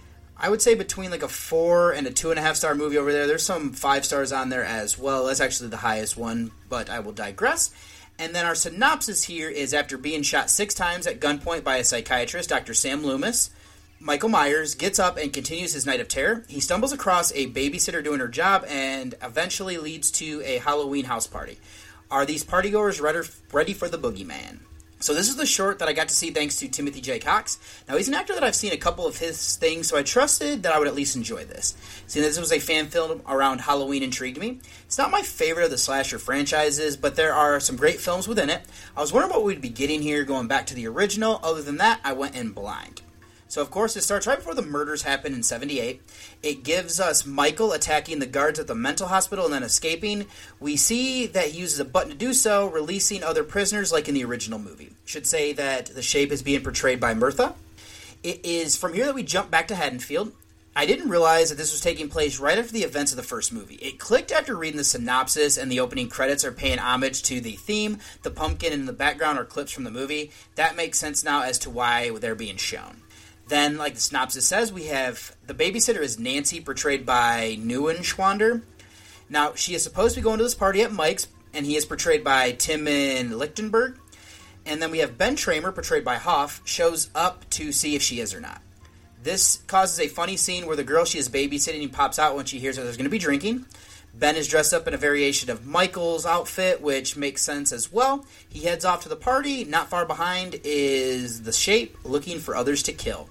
I would say between like a four and a two and a half star movie over there. There's some five stars on there as well. That's actually the highest one, but I will digress. And then our synopsis here is after being shot six times at gunpoint by a psychiatrist, Doctor Sam Loomis, Michael Myers gets up and continues his night of terror. He stumbles across a babysitter doing her job and eventually leads to a Halloween house party. Are these partygoers ready for the boogeyman? So this is the short that I got to see thanks to Timothy J. Cox. Now, he's an actor that I've seen a couple of his things, so I trusted that I would at least enjoy this. Seeing this was a fan film around Halloween intrigued me. It's not my favorite of the slasher franchises, but there are some great films within it. I was wondering what we'd be getting here going back to the original. Other than that, I went in blind. So, of course, it starts right before the murders happen in seventy-eight. It gives us Michael attacking the guards at the mental hospital and then escaping. We see that he uses a button to do so, releasing other prisoners like in the original movie. Should say that the Shape is being portrayed by Murtha. It is from here that we jump back to Haddonfield. I didn't realize that this was taking place right after the events of the first movie. It clicked after reading the synopsis, and the opening credits are paying homage to the theme. The pumpkin in the background are clips from the movie. That makes sense now as to why they're being shown. Then, like the synopsis says, we have the babysitter is Nancy, portrayed by Neuenschwander. Now, she is supposed to be going to this party at Mike's, and he is portrayed by Timon Lichtenberg. And then we have Ben Tramer, portrayed by Hoff, shows up to see if she is or not. This causes a funny scene where the girl she is babysitting pops out when she hears that there's going to be drinking. Ben is dressed up in a variation of Michael's outfit, which makes sense as well. He heads off to the party. Not far behind is the Shape, looking for others to kill.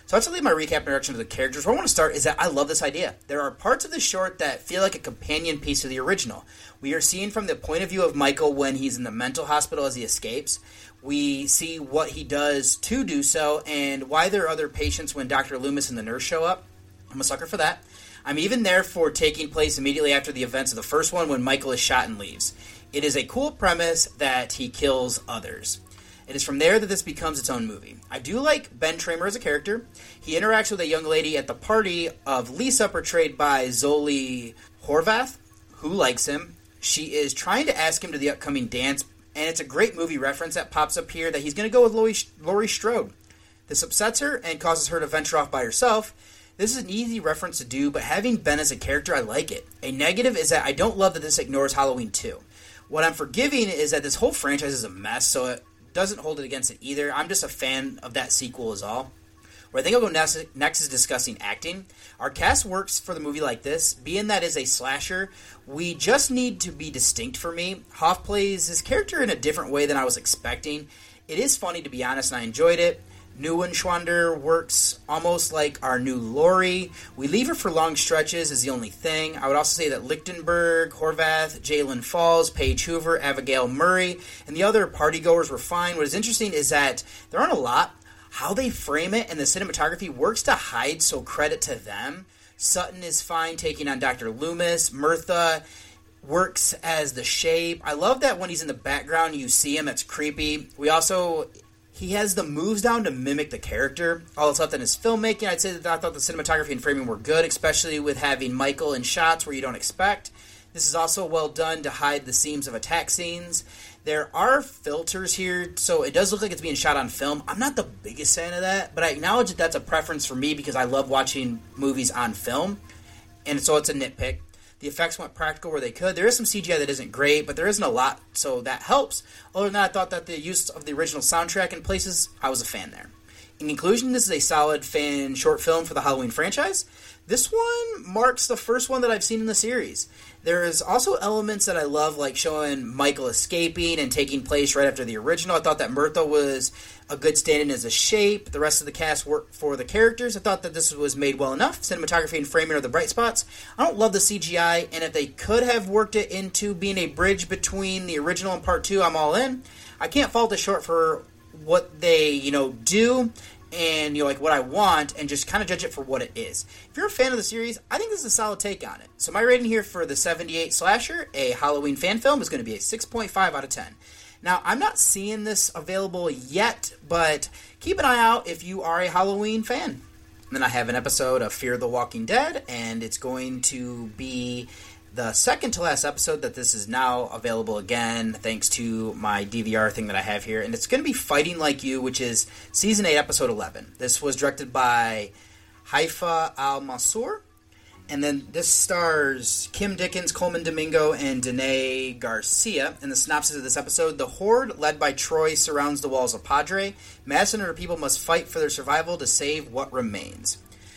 So let's leave my recap introduction to the characters. Where I want to start is that I love this idea. There are parts of this short that feel like a companion piece to the original. We are seeing from the point of view of Michael when he's in the mental hospital as he escapes. We see what he does to do so and why there are other patients when Doctor Loomis and the nurse show up. I'm a sucker for that. I'm even there for taking place immediately after the events of the first one when Michael is shot and leaves. It is a cool premise that he kills others. It is from there that this becomes its own movie. I do like Ben Tramer as a character. He interacts with a young lady at the party of Lisa, portrayed by Zoli Horvath, who likes him. She is trying to ask him to the upcoming dance, and it's a great movie reference that pops up here that he's going to go with Laurie, Laurie Strode. This upsets her and causes her to venture off by herself. This is an easy reference to do, but having Ben as a character, I like it. A negative is that I don't love that this ignores Halloween two. What I'm forgiving is that this whole franchise is a mess, so it doesn't hold it against it either. I'm just a fan of that sequel is all. Where I think I'll go next, next is discussing acting. Our cast works for the movie like this. Being that is a slasher, we just need to be distinct for me. Hoff plays his character in a different way than I was expecting. It is funny, to be honest, and I enjoyed it. Neuenschwander works almost like our new Laurie. We leave her for long stretches is the only thing. I would also say that Lichtenberg, Horvath, Jalen Falls, Paige Hoover, Abigail Murray, and the other partygoers were fine. What is interesting is that there aren't a lot. How they frame it and the cinematography works to hide, so credit to them. Sutton is fine taking on Doctor Loomis. Mirtha works as the Shape. I love that when he's in the background you see him. It's creepy. We also... He has the moves down to mimic the character. All that's left in his filmmaking, I'd say that I thought the cinematography and framing were good, especially with having Michael in shots where you don't expect. This is also well done to hide the seams of attack scenes. There are filters here, so it does look like it's being shot on film. I'm not the biggest fan of that, but I acknowledge that that's a preference for me because I love watching movies on film, and so it's a nitpick. The effects went practical where they could. There is some C G I that isn't great, but there isn't a lot, so that helps. Other than that, I thought that the use of the original soundtrack in places, I was a fan there. In conclusion, this is a solid fan short film for the Halloween franchise. This one marks the first one that I've seen in the series. There is also elements that I love, like showing Michael escaping and taking place right after the original. I thought that Mirtha was a good stand-in as a Shape. The rest of the cast worked for the characters. I thought that this was made well enough. Cinematography and framing are the bright spots. I don't love the C G I, and if they could have worked it into being a bridge between the original and part two, I'm all in. I can't fault the short for what they, you know, do and, you know, like what I want, and just kind of judge it for what it is. If you're a fan of the series, I think this is a solid take on it. So my rating here for the seventy-eight Slasher, a Halloween fan film, is going to be a six point five out of ten. Now, I'm not seeing this available yet, but keep an eye out if you are a Halloween fan. And then I have an episode of Fear the Walking Dead, and it's going to be the second to last episode that this is now available again, thanks to my D V R thing that I have here. And it's going to be Fighting Like You, which is Season eight, Episode eleven. This was directed by Haifa Al-Mansour. And then this stars Kim Dickens, Coleman Domingo, and Danae Garcia. In the synopsis of this episode, the Horde, led by Troy, surrounds the walls of Padre. Madison and her people must fight for their survival to save what remains.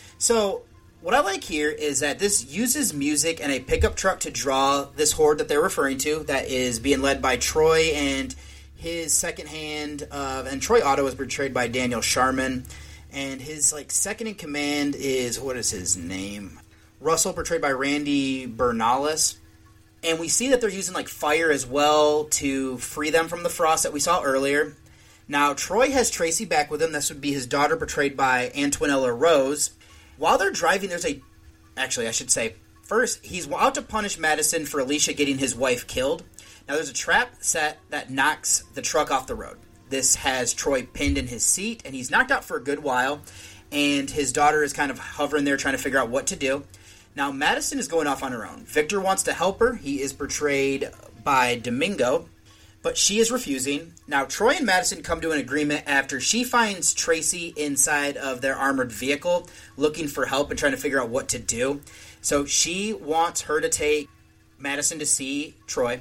So, what I like here is that this uses music and a pickup truck to draw this Horde that they're referring to, that is being led by Troy and his second hand, uh, and Troy Otto is portrayed by Daniel Sharman. And his like second in command is, what is his name? Russell, portrayed by Randy Bernalis. And we see that they're using like fire as well to free them from the frost that we saw earlier. Now, Troy has Tracy back with him. This would be his daughter, portrayed by Antoinella Rose. While they're driving, there's a... Actually, I should say, first, he's out to punish Madison for Alicia getting his wife killed. Now, there's a trap set that knocks the truck off the road. This has Troy pinned in his seat, and he's knocked out for a good while. And his daughter is kind of hovering there trying to figure out what to do. Now, Madison is going off on her own. Victor wants to help her. He is portrayed by Domingo, but she is refusing. Now, Troy and Madison come to an agreement after she finds Tracy inside of their armored vehicle looking for help and trying to figure out what to do. So she wants her to take Madison to see Troy.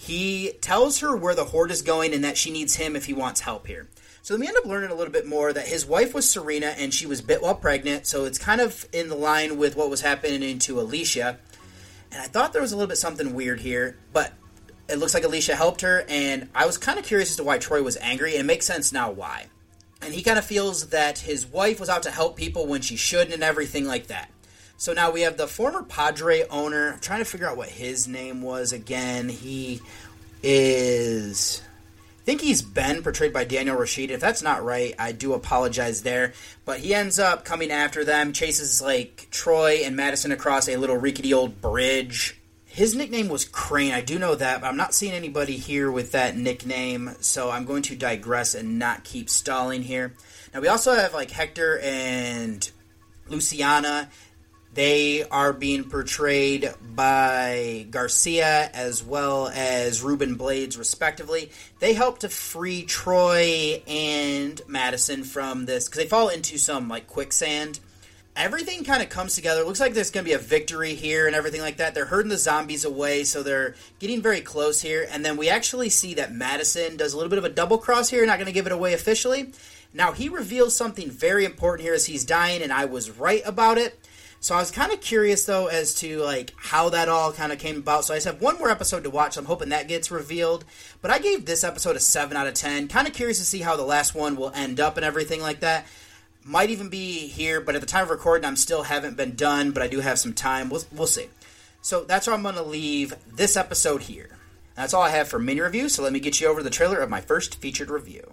He tells her where the Horde is going and that she needs him if he wants help here. So we end up learning a little bit more that his wife was Serena and she was bit while pregnant, so it's kind of in the line with what was happening to Alicia. And I thought there was a little bit something weird here, but it looks like Alicia helped her, and I was kind of curious as to why Troy was angry, and it makes sense now why. And he kind of feels that his wife was out to help people when she shouldn't and everything like that. So now we have the former Padre owner. I'm trying to figure out what his name was again. He is... I think he's Ben, portrayed by Daniel Rashid. If that's not right, I do apologize there. But he ends up coming after them, chases like Troy and Madison across a little rickety old bridge. His nickname was Crane. I do know that, but I'm not seeing anybody here with that nickname, so I'm going to digress and not keep stalling here. Now, we also have like Hector and Luciana. They are being portrayed by Garcia as well as Ruben Blades, respectively. They help to free Troy and Madison from this, because they fall into some, like, quicksand. Everything kind of comes together. It looks like there's going to be a victory here and everything like that. They're herding the zombies away, so they're getting very close here. And then we actually see that Madison does a little bit of a double cross here. Not going to give it away officially. Now, he reveals something very important here as he's dying, and I was right about it. So I was kind of curious, though, as to, like, how that all kind of came about. So I just have one more episode to watch, so I'm hoping that gets revealed. But I gave this episode a seven out of ten. Kind of curious to see how the last one will end up and everything like that. Might even be here, but at the time of recording, I'm still haven't been done, but I do have some time. We'll, we'll see. So that's where I'm going to leave this episode here. That's all I have for mini review, so let me get you over to the trailer of my first featured review.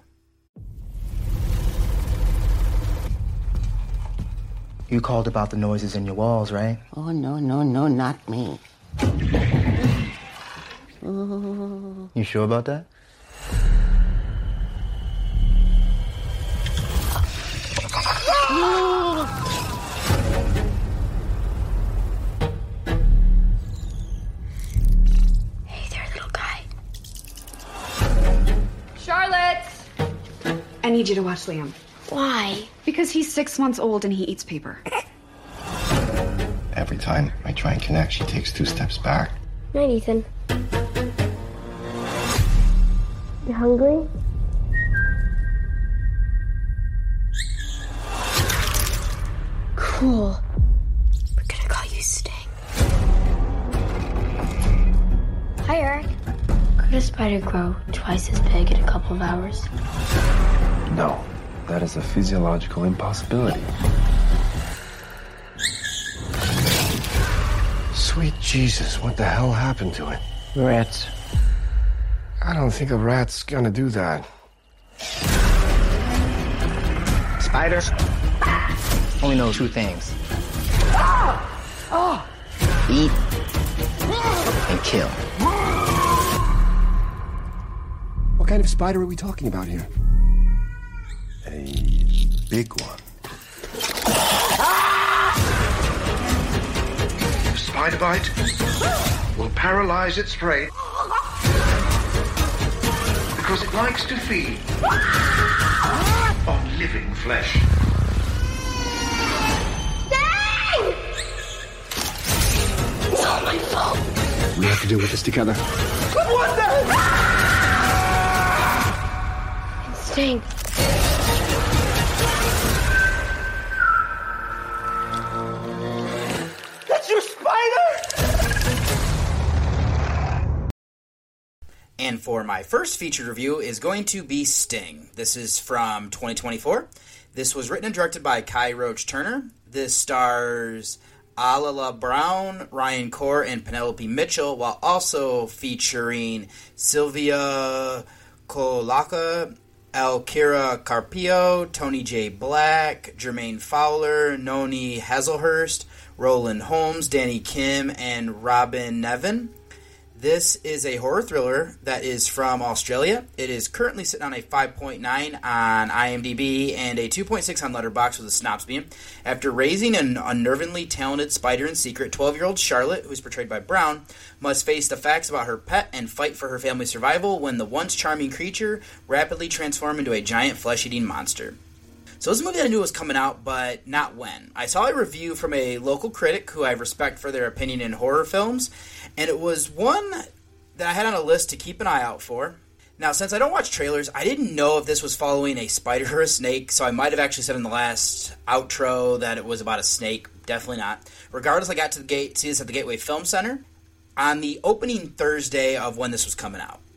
You called about the noises in your walls, right? Oh, no, no, no, not me. Oh. You sure about that? Hey there, little guy. Charlotte! I need you to watch Liam. Why? Because he's six months old and he eats paper. Every time I try and connect, she takes two steps back. Night, Ethan. You hungry? Cool. We're gonna call you Sting. Hi, Eric. Could a spider grow twice as big in a couple of hours? No. That is a physiological impossibility. Sweet Jesus, what the hell happened to it? Rats. I don't think a rat's gonna do that. Spiders only know two things. Eat and kill. What kind of spider are we talking about here? A big one. Spider bite will paralyze its prey because it likes to feed on living flesh. Sting! It's all my fault. We have to deal with this together. What the? Sting. That's your spider! And for my first featured review is going to be Sting. This is from twenty twenty-four. This was written and directed by Kai Roach Turner. This stars Alala Brown, Ryan Corr, and Penelope Mitchell, while also featuring Sylvia Kolaka, Elkira Carpio, Tony J. Black, Jermaine Fowler, Noni Hazelhurst, Roland Holmes, Danny Kim, and Robin Nevin. This is a horror thriller that is from Australia. It is currently sitting on a five point nine on IMDb and a two point six on Letterboxd with a synopsis being, after raising an unnervingly talented spider in secret, twelve-year-old Charlotte, who is portrayed by Brown, must face the facts about her pet and fight for her family's survival when the once charming creature rapidly transforms into a giant flesh-eating monster. So this is a movie that I knew was coming out, but not when. I saw a review from a local critic who I respect for their opinion in horror films, and it was one that I had on a list to keep an eye out for. Now, since I don't watch trailers, I didn't know if this was following a spider or a snake, so I might have actually said in the last outro that it was about a snake. Definitely not. Regardless, I got to the gate, see this at the Gateway Film Center on the opening Thursday of when this was coming out.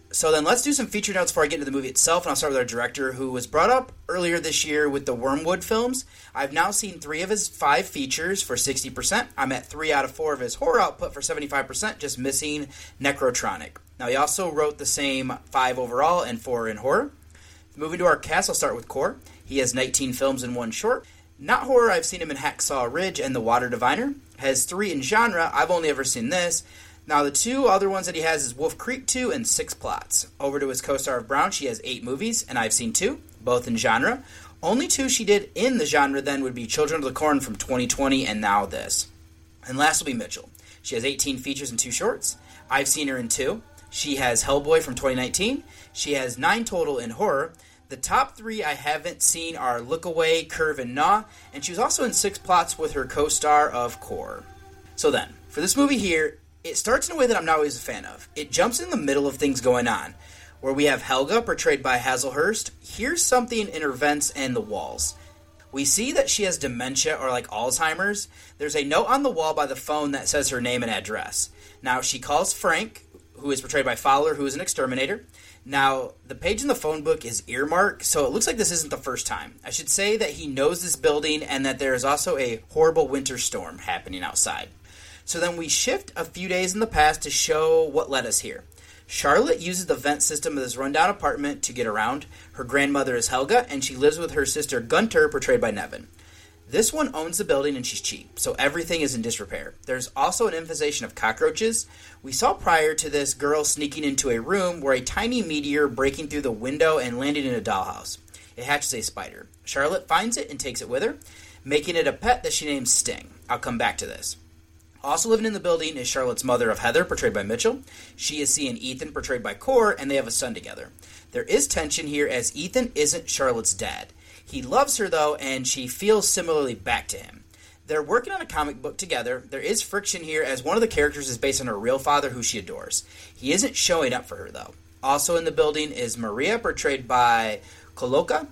So then let's do some feature notes before I get into the movie itself, and I'll start with our director, who was brought up earlier this year with the Wormwood films. I've now seen three of his five features for sixty percent. I'm at three out of four of his horror output for seventy-five percent, just missing Necrotronic. Now, he also wrote the same five overall and four in horror. Moving to our cast, I'll start with Core. He has nineteen films and one short. Not horror, I've seen him in Hacksaw Ridge and The Water Diviner. Has three in genre, I've only ever seen this. Now, the two other ones that he has is Wolf Creek two and Six Plots. Over to his co-star of Brown, she has eight movies, and I've seen two, both in genre. Only two she did in the genre then would be Children of the Corn from twenty twenty and now this. And last will be Mitchell. She has eighteen features and two shorts. I've seen her in two. She has Hellboy from twenty nineteen. She has nine total in horror. The top three I haven't seen are Look Away, Curve, and Gnaw, and she was also in Six Plots with her co-star of Core. So then, for this movie here, it starts in a way that I'm not always a fan of. It jumps in the middle of things going on, where we have Helga, portrayed by Hazelhurst, hears something in her vents and the walls. We see that she has dementia or like Alzheimer's. There's a note on the wall by the phone that says her name and address. Now, she calls Frank, who is portrayed by Fowler, who is an exterminator. Now, the page in the phone book is earmarked, so it looks like this isn't the first time. I should say that he knows this building and that there is also a horrible winter storm happening outside. So then we shift a few days in the past to show what led us here. Charlotte uses the vent system of this rundown apartment to get around. Her grandmother is Helga, and she lives with her sister Gunter, portrayed by Nevin. This one owns the building, and she's cheap, so everything is in disrepair. There's also an infestation of cockroaches. We saw prior to this girl sneaking into a room where a tiny meteor breaking through the window and landing in a dollhouse. It hatches a spider. Charlotte finds it and takes it with her, making it a pet that she names Sting. I'll come back to this. Also living in the building is Charlotte's mother of Heather, portrayed by Mitchell. She is seeing Ethan, portrayed by Core, and they have a son together. There is tension here as Ethan isn't Charlotte's dad. He loves her, though, and she feels similarly back to him. They're working on a comic book together. There is friction here as one of the characters is based on her real father, who she adores. He isn't showing up for her, though. Also in the building is Maria, portrayed by Koloka.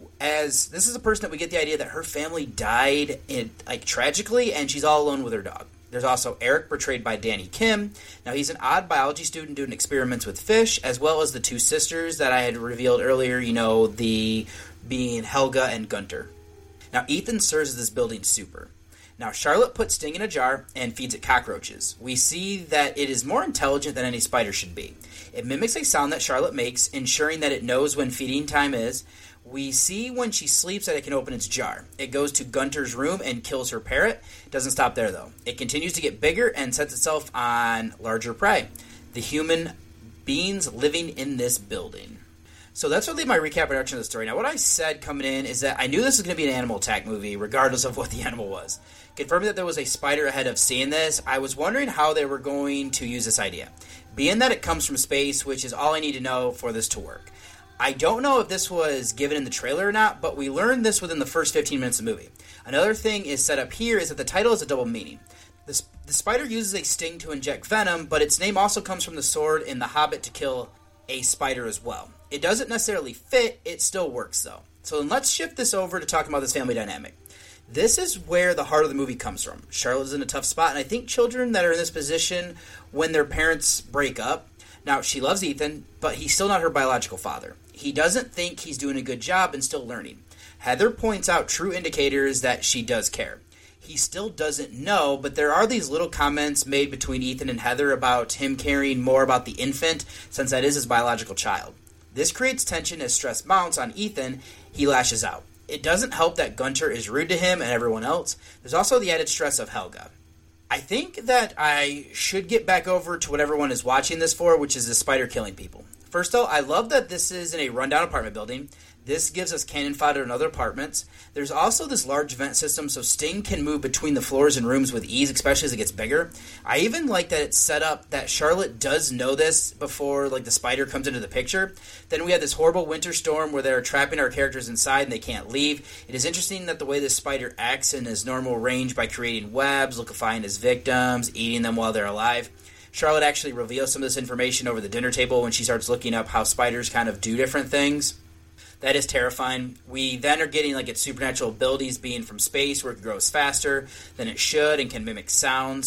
As this is a person that we get the idea that her family died in, like tragically, and she's all alone with her dog. There's also Eric, portrayed by Danny Kim. Now, he's an odd biology student doing experiments with fish, as well as the two sisters that I had revealed earlier, you know, the being Helga and Gunter. Now, Ethan serves as this building super. Now, Charlotte puts Sting in a jar and feeds it cockroaches. We see that it is more intelligent than any spider should be. It mimics a sound that Charlotte makes, ensuring that it knows when feeding time is. We see when she sleeps that it can open its jar. It goes to Gunter's room and kills her parrot. It doesn't stop there, though. It continues to get bigger and sets itself on larger prey, the human beings living in this building. So that's really my recap production of the story. Now, what I said coming in is that I knew this was going to be an animal attack movie, regardless of what the animal was. Confirming that there was a spider ahead of seeing this, I was wondering how they were going to use this idea. Being that it comes from space, which is all I need to know for this to work. I don't know if this was given in the trailer or not, but we learned this within the first fifteen minutes of the movie. Another thing is set up here is that the title is a double meaning. The, the spider uses a sting to inject venom, but its name also comes from the sword in The Hobbit to kill a spider as well. It doesn't necessarily fit, it still works though. So then let's shift this over to talking about this family dynamic. This is where the heart of the movie comes from. Charlotte's in a tough spot, and I think children that are in this position when their parents break up. Now, she loves Ethan, but he's still not her biological father. He doesn't think he's doing a good job and still learning. Heather points out true indicators that she does care. He still doesn't know, but there are these little comments made between Ethan and Heather about him caring more about the infant, since that is his biological child. This creates tension as stress mounts on Ethan. He lashes out. It doesn't help that Gunter is rude to him and everyone else. There's also the added stress of Helga. I think that I should get back over to what everyone is watching this for, which is the spider killing people. First, though, I love that this is in a rundown apartment building. This gives us cannon fodder in other apartments. There's also this large vent system, so Sting can move between the floors and rooms with ease, especially as it gets bigger. I even like that it's set up that Charlotte does know this before like the spider comes into the picture. Then we have this horrible winter storm where they're trapping our characters inside and they can't leave. It is interesting that the way this spider acts in his normal range by creating webs, liquefying his victims, eating them while they're alive. Charlotte actually reveals some of this information over the dinner table when she starts looking up how spiders kind of do different things. That is terrifying. We then are getting like its supernatural abilities being from space where it grows faster than it should and can mimic sounds.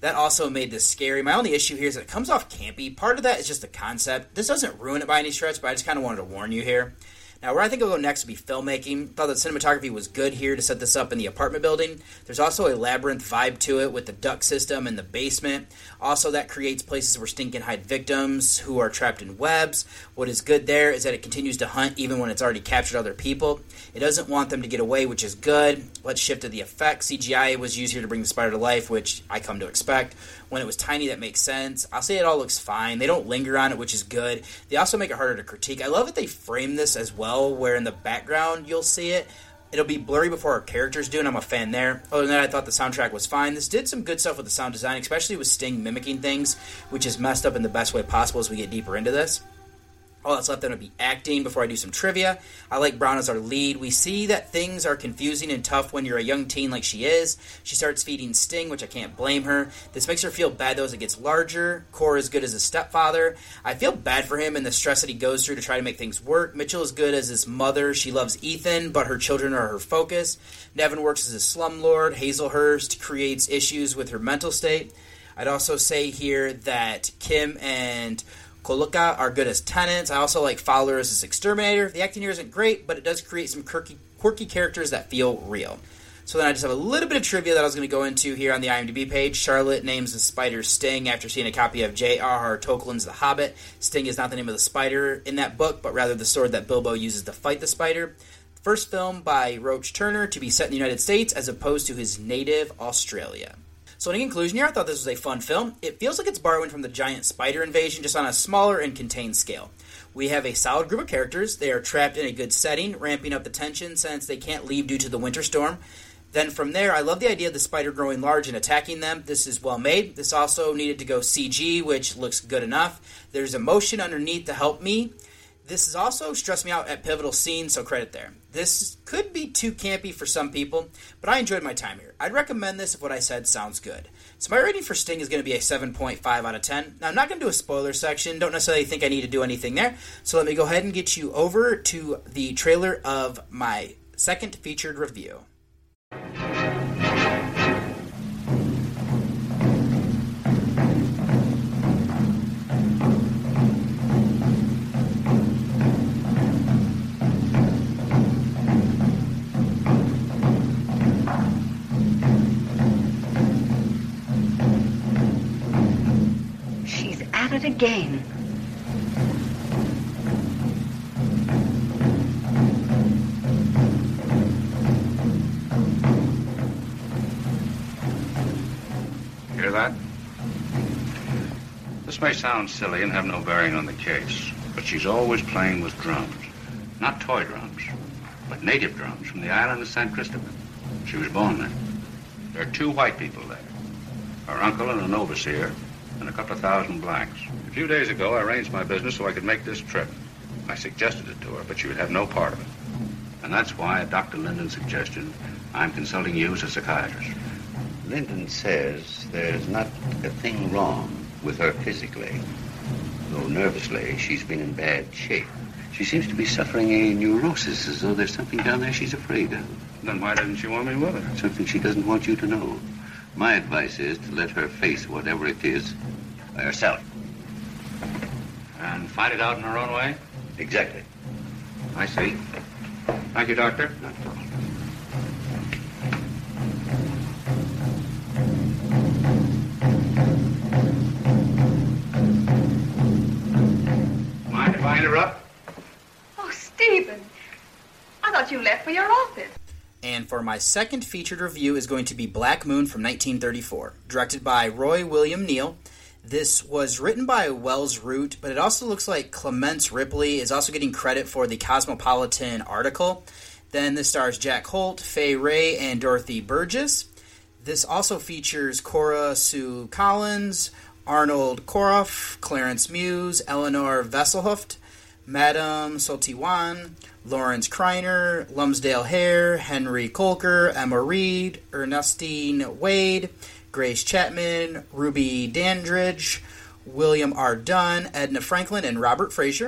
That also made this scary. My only issue here is that it comes off campy. Part of that is just the concept. This doesn't ruin it by any stretch, but I just kind of wanted to warn you here. Now, where I think I'll go next would be filmmaking. Thought that cinematography was good here to set this up in the apartment building. There's also a labyrinth vibe to it with the duct system in the basement. Also, that creates places where Sting can hide victims who are trapped in webs. What is good there is that it continues to hunt even when it's already captured other people. It doesn't want them to get away, which is good. Let's shift to the effects. C G I was used here to bring the spider to life, which I come to expect. When it was tiny, that makes sense. I'll say it all looks fine. They don't linger on it, which is good. They also make it harder to critique. I love that they frame this as well, where in the background you'll see it. It'll be blurry before our characters do, and I'm a fan there. Other than that, I thought the soundtrack was fine. This did some good stuff with the sound design, especially with Sting mimicking things, which is messed up in the best way possible as we get deeper into this. All that's left then would be acting before I do some trivia. I like Brown as our lead. We see that things are confusing and tough when you're a young teen like she is. She starts feeding Sting, which I can't blame her. This makes her feel bad, though, as it gets larger. Cora is good as a stepfather. I feel bad for him and the stress that he goes through to try to make things work. Mitchell is good as his mother. She loves Ethan, but her children are her focus. Nevin works as a slumlord. Hazelhurst creates issues with her mental state. I'd also say here that Kim and Koluka are good as tenants. I also like Fowler as his exterminator. The acting here isn't great, but it does create some quirky, quirky characters that feel real. So then I just have a little bit of trivia that I was going to go into here on the IMDb page. Charlotte names the spider Sting after seeing a copy of J R R Tolkien's The Hobbit. Sting is not the name of the spider in that book, but rather the sword that Bilbo uses to fight the spider. First film by Roach Turner to be set in the United States as opposed to his native Australia. So in conclusion here, I thought this was a fun film. It feels like it's borrowing from the giant spider invasion, just on a smaller and contained scale. We have a solid group of characters. They are trapped in a good setting, ramping up the tension since they can't leave due to the winter storm. Then from there, I love the idea of the spider growing large and attacking them. This is well made. This also needed to go C G, which looks good enough. There's emotion underneath to help me. This has also stressed me out at pivotal scenes, so credit there. This could be too campy for some people, but I enjoyed my time here. I'd recommend this if what I said sounds good. So my rating for Sting is going to be a seven point five out of ten. Now, I'm not going to do a spoiler section. Don't necessarily think I need to do anything there. So let me go ahead and get you over to the trailer of my second featured review. It again. Hear that? This may sound silly and have no bearing on the case, but she's always playing with drums. Not toy drums, but native drums from the island of San Cristobal. She was born there. There are two white people there. Her uncle and an overseer, and a couple of thousand blacks. A few days ago, I arranged my business so I could make this trip. I suggested it to her, but she would have no part of it. And that's why, at Doctor Linden's suggestion, I'm consulting you as a psychiatrist. Linden says there's not a thing wrong with her physically. Though nervously, she's been in bad shape. She seems to be suffering a neurosis, as though there's something down there she's afraid of. Then why doesn't she want me with her? Something she doesn't want you to know. My advice is to let her face whatever it is by herself. And fight it out in her own way? Exactly. I see. Thank you, Doctor. Not at all. Mind if I interrupt? Oh, Stephen. I thought you left for your office. And for my second featured review is going to be Black Moon from nineteen thirty-four, directed by Roy William Neal. This was written by Wells Root, but it also looks like Clements Ripley is also getting credit for the Cosmopolitan article. Then this stars Jack Holt, Fay Wray, and Dorothy Burgess. This also features Cora Sue Collins, Arnold Koroff, Clarence Muse, Eleanor Vesselhuft, Madame Soltiwan, Lawrence Kreiner, Lumsdale Hare, Henry Kolker, Emma Reed, Ernestine Wade, Grace Chapman, Ruby Dandridge, William R. Dunn, Edna Franklin, and Robert Frazier.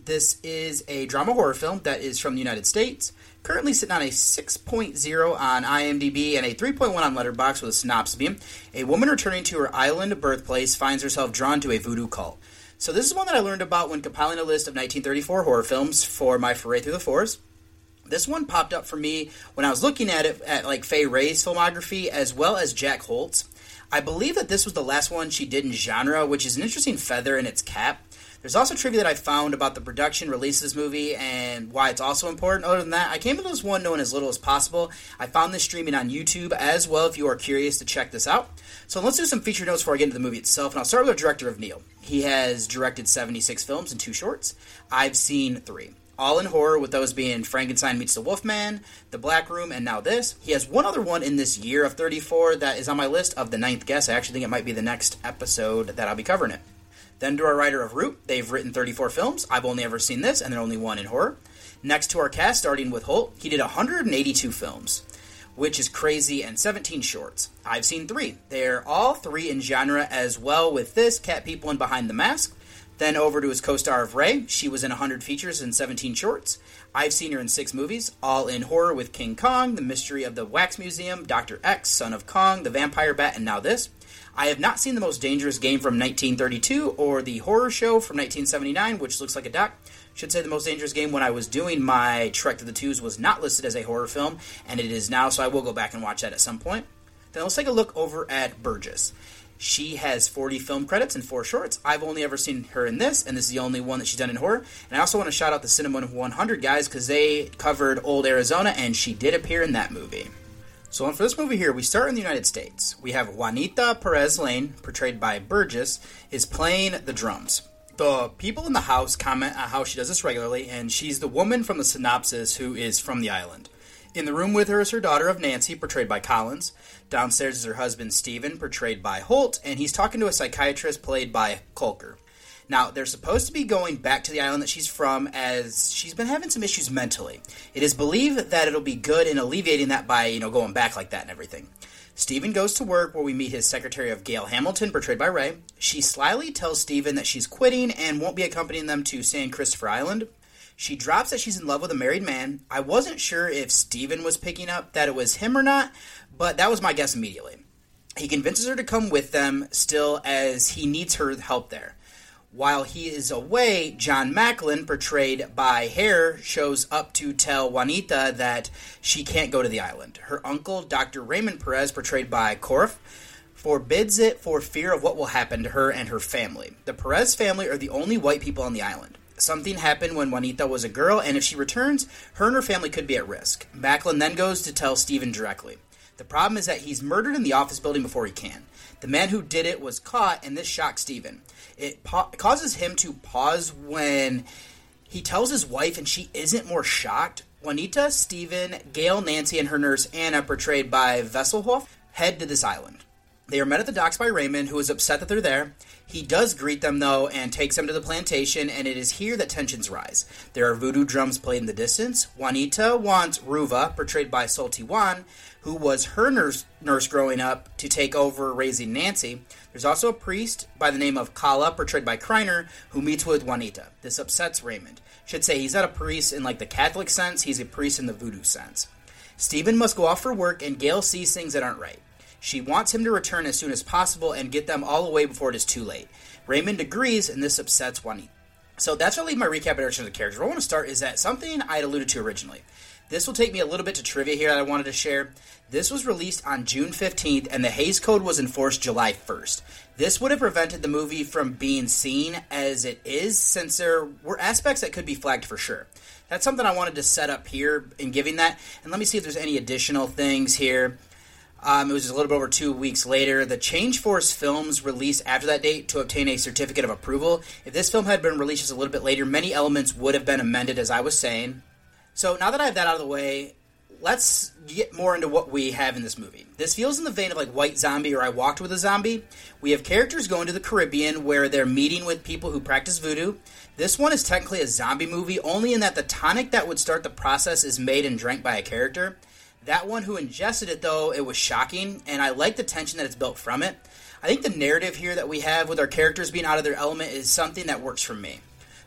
This is a drama horror film that is from the United States, currently sitting on a six point oh on IMDb and a three point one on Letterboxd with a synopsis being, a woman returning to her island birthplace finds herself drawn to a voodoo cult. So this is one that I learned about when compiling a list of nineteen thirty-four horror films for my foray through the fours. This one popped up for me when I was looking at it at like Fay Wray's filmography as well as Jack Holt's. I believe that this was the last one she did in genre, which is an interesting feather in its cap. There's also trivia that I found about the production release of this movie and why it's also important. Other than that, I came to this one knowing as little as possible. I found this streaming on YouTube as well if you are curious to check this out. So let's do some feature notes before I get into the movie itself, and I'll start with the director of Neil. He has directed seventy-six films and two shorts. I've seen three. All in horror, with those being Frankenstein Meets the Wolfman, The Black Room, and now this. He has one other one in this year of thirty-four that is on my list of the ninth guess. I actually think it might be the next episode that I'll be covering it. Then to our writer of Root, they've written thirty-four films. I've only ever seen this, and they're only one in horror. Next to our cast, starting with Holt, he did one hundred eighty-two films, which is crazy, and seventeen shorts. I've seen three. They're all three in genre as well, with this, Cat People and Behind the Mask. Then over to his co-star of Ray. She was in one hundred features and seventeen shorts. I've seen her in six movies, all in horror with King Kong, The Mystery of the Wax Museum, Doctor X, Son of Kong, The Vampire Bat, and now this. I have not seen The Most Dangerous Game from nineteen thirty-two or The Horror Show from nineteen seventy-nine, which looks like a doc. Should say The Most Dangerous Game, when I was doing my Trek to the Twos, was not listed as a horror film, and it is now, so I will go back and watch that at some point. Then let's take a look over at Burgess. She has forty film credits and four shorts. I've only ever seen her in this, and this is the only one that she's done in horror. And I also want to shout out the Cinema one hundred guys, because they covered Old Arizona, and she did appear in that movie. So for this movie here, we start in the United States. We have Juanita Perez Lane, portrayed by Burgess, is playing the drums. The people in the house comment on how she does this regularly, and she's the woman from the synopsis who is from the island. In the room with her is her daughter of Nancy, portrayed by Collins. Downstairs is her husband Stephen, portrayed by Holt, and he's talking to a psychiatrist played by Kolker. Now, they're supposed to be going back to the island that she's from, as she's been having some issues mentally. It is believed that it'll be good in alleviating that by, you know, going back like that and everything. Stephen goes to work, where we meet his secretary of Gail Hamilton, portrayed by Ray. She slyly tells Stephen that she's quitting and won't be accompanying them to San Christopher Island. She drops that she's in love with a married man. I wasn't sure if Stephen was picking up that it was him or not, but that was my guess immediately. He convinces her to come with them still, as he needs her help there. While he is away, John Macklin, portrayed by Hare, shows up to tell Juanita that she can't go to the island. Her uncle, Doctor Raymond Perez, portrayed by Korf, forbids it for fear of what will happen to her and her family. The Perez family are the only white people on the island. Something happened when Juanita was a girl, and if she returns, her and her family could be at risk. Macklin then goes to tell Stephen directly. The problem is that he's murdered in the office building before he can. The man who did it was caught, and this shocks Stephen. It pa- causes him to pause when he tells his wife, and she isn't more shocked. Juanita, Stephen, Gail, Nancy, and her nurse Anna, portrayed by Vesselhoff, head to this island. They are met at the docks by Raymond, who is upset that they're there. He does greet them, though, and takes them to the plantation, and it is here that tensions rise. There are voodoo drums played in the distance. Juanita wants Ruva, portrayed by Solti Juan, who was her nurse, nurse growing up, to take over raising Nancy. There's also a priest by the name of Kala, portrayed by Kreiner, who meets with Juanita. This upsets Raymond. Should say he's not a priest in like the Catholic sense, he's a priest in the voodoo sense. Stephen must go off for work, and Gail sees things that aren't right. She wants him to return as soon as possible and get them all away before it is too late. Raymond agrees, and this upsets Juanita. So that's really my recap of the characters. Where I want to start is that something I had alluded to originally. This will take me a little bit to trivia here that I wanted to share. This was released on June fifteenth, and the Hays Code was enforced July first. This would have prevented the movie from being seen as it is, since there were aspects that could be flagged for sure. That's something I wanted to set up here in giving that. And let me see if there's any additional things here. Um, it was just a little bit over two weeks later. The Change Force films released after that date to obtain a certificate of approval. If this film had been released just a little bit later, many elements would have been amended, as I was saying. So now that I have that out of the way, let's get more into what we have in this movie. This feels in the vein of like White Zombie or I Walked with a Zombie. We have characters going to the Caribbean where they're meeting with people who practice voodoo. This one is technically a zombie movie, only in that the tonic that would start the process is made and drank by a character. That one who ingested it, though, it was shocking, and I like the tension that it's built from it. I think the narrative here that we have with our characters being out of their element is something that works for me.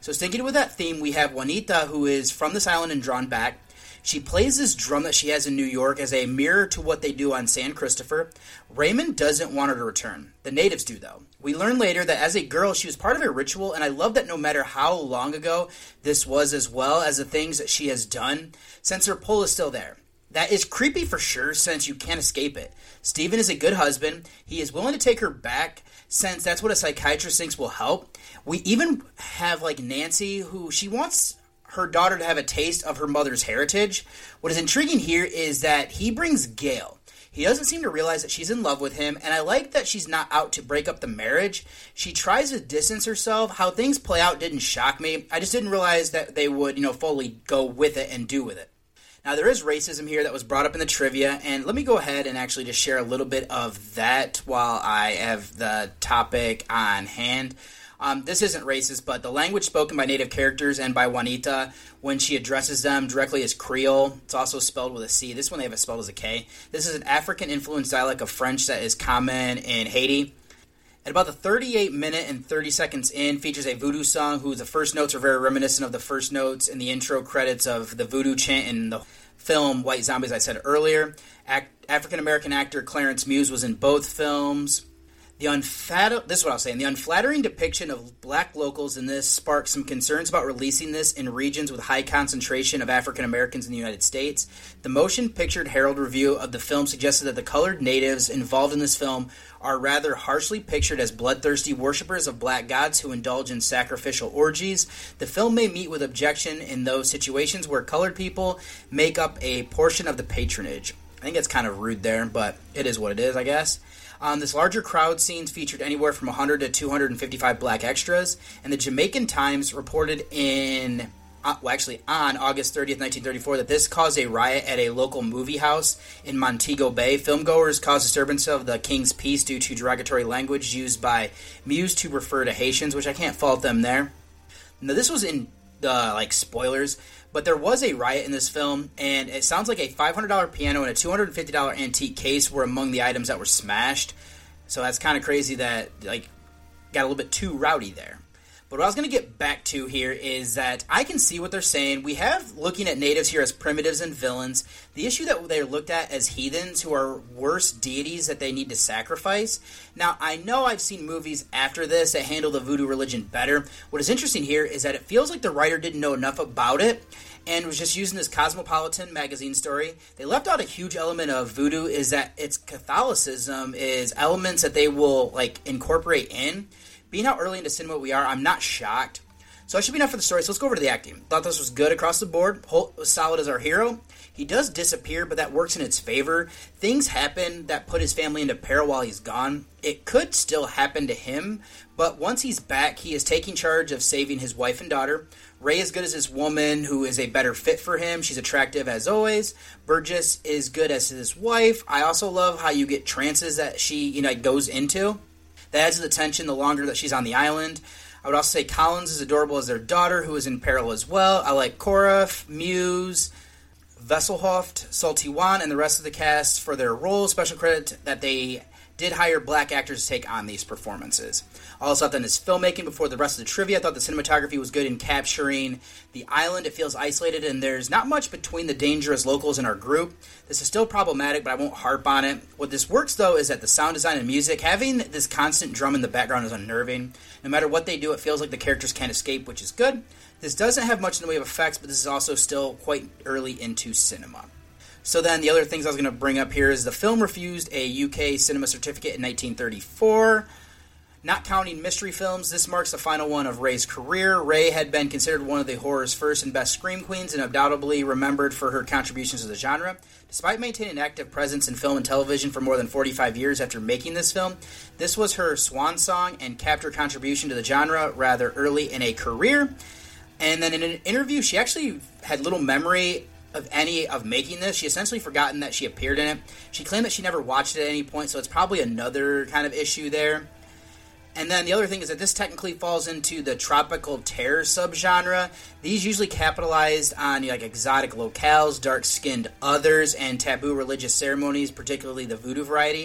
So sticking with that theme, we have Juanita, who is from this island and drawn back. She plays this drum that she has in New York as a mirror to what they do on San Christopher. Raymond doesn't want her to return. The natives do, though. We learn later that as a girl, she was part of a ritual, and I love that no matter how long ago this was, as well as the things that she has done, since her pull is still there. That is creepy for sure, since you can't escape it. Stephen is a good husband. He is willing to take her back, since that's what a psychiatrist thinks will help. We even have, like, Nancy, who she wants her daughter to have a taste of her mother's heritage. What is intriguing here is that he brings Gail. He doesn't seem to realize that she's in love with him, and I like that she's not out to break up the marriage. She tries to distance herself. How things play out didn't shock me. I just didn't realize that they would, you know, fully go with it and do with it. Now, there is racism here that was brought up in the trivia, and let me go ahead and actually just share a little bit of that while I have the topic on hand. Um, this isn't racist, but the language spoken by native characters and by Juanita when she addresses them directly is Creole. It's also spelled with a C. This one they have it spelled as a K. This is an African-influenced dialect of French that is common in Haiti. At about the thirty-eight minute and thirty seconds in, features a voodoo song whose the first notes are very reminiscent of the first notes in the intro credits of the voodoo chant in the film White Zombies I said earlier. Ac- African-American actor Clarence Muse was in both films. The unfat- this is what I'll say. The unflattering depiction of black locals in this sparked some concerns about releasing this in regions with high concentration of African Americans in the United States. The Motion Picture Herald review of the film suggested that the colored natives involved in this film are rather harshly pictured as bloodthirsty worshippers of black gods who indulge in sacrificial orgies. The film may meet with objection in those situations where colored people make up a portion of the patronage. I think it's kind of rude there, but it is what it is, I guess. Um, this larger crowd scenes featured anywhere from one hundred to two hundred fifty-five black extras, and the Jamaican Times reported in, uh, well actually on August thirtieth, nineteen thirty-four, that this caused a riot at a local movie house in Montego Bay. Filmgoers caused disturbance of the King's Peace due to derogatory language used by Muse to refer to Haitians, which I can't fault them there. Now this was in the, like, spoilers, but there was a riot in this film, and it sounds like a five hundred dollars piano and a two hundred fifty dollars antique case were among the items that were smashed. So that's kind of crazy that, like, got a little bit too rowdy there. But what I was going to get back to here is that I can see what they're saying. We have looking at natives here as primitives and villains. The issue that they're looked at as heathens who are worse deities that they need to sacrifice. Now, I know I've seen movies after this that handle the voodoo religion better. What is interesting here is that it feels like the writer didn't know enough about it and was just using this Cosmopolitan magazine story. They left out a huge element of voodoo, is that its Catholicism is elements that they will, like, incorporate in. Being how early into cinema we are, I'm not shocked. So that should be enough for the story, so let's go over to the acting. Thought this was good across the board. Holt was solid as our hero. He does disappear, but that works in its favor. Things happen that put his family into peril while he's gone. It could still happen to him, but once he's back, he is taking charge of saving his wife and daughter. Ray is good as his woman, who is a better fit for him. She's attractive as always. Burgess is good as his wife. I also love how you get trances that she, you know, goes into. That adds to the tension the longer that she's on the island. I would also say Collins is adorable as their daughter, who is in peril as well. I like Cora, Muse, Vesselhoft, Salty Wan, and the rest of the cast for their roles. Special credit that they did hire black actors to take on these performances. I also thought that in his filmmaking, before the rest of the trivia, I thought the cinematography was good in capturing the island. It feels isolated, and there's not much between the dangerous locals in our group. This is still problematic, but I won't harp on it. What this works, though, is that the sound design and music, having this constant drum in the background is unnerving. No matter what they do, it feels like the characters can't escape, which is good. This doesn't have much in the way of effects, but this is also still quite early into cinema. So then the other things I was going to bring up here is the film refused a U K cinema certificate in nineteen thirty-four. Not counting mystery films, this marks the final one of Ray's career. Ray had been considered one of the horror's first and best scream queens and undoubtedly remembered for her contributions to the genre. Despite maintaining an active presence in film and television for more than forty-five years after making this film, this was her swan song and capped her contribution to the genre rather early in a career. And then in an interview, she actually had little memory of any of making this. She essentially forgotten that she appeared in it. She claimed that she never watched it at any point, so it's probably another kind of issue there. And then the other thing is that this technically falls into the tropical terror subgenre. These usually capitalized on, like, exotic locales, dark-skinned others, and taboo religious ceremonies, particularly the voodoo variety.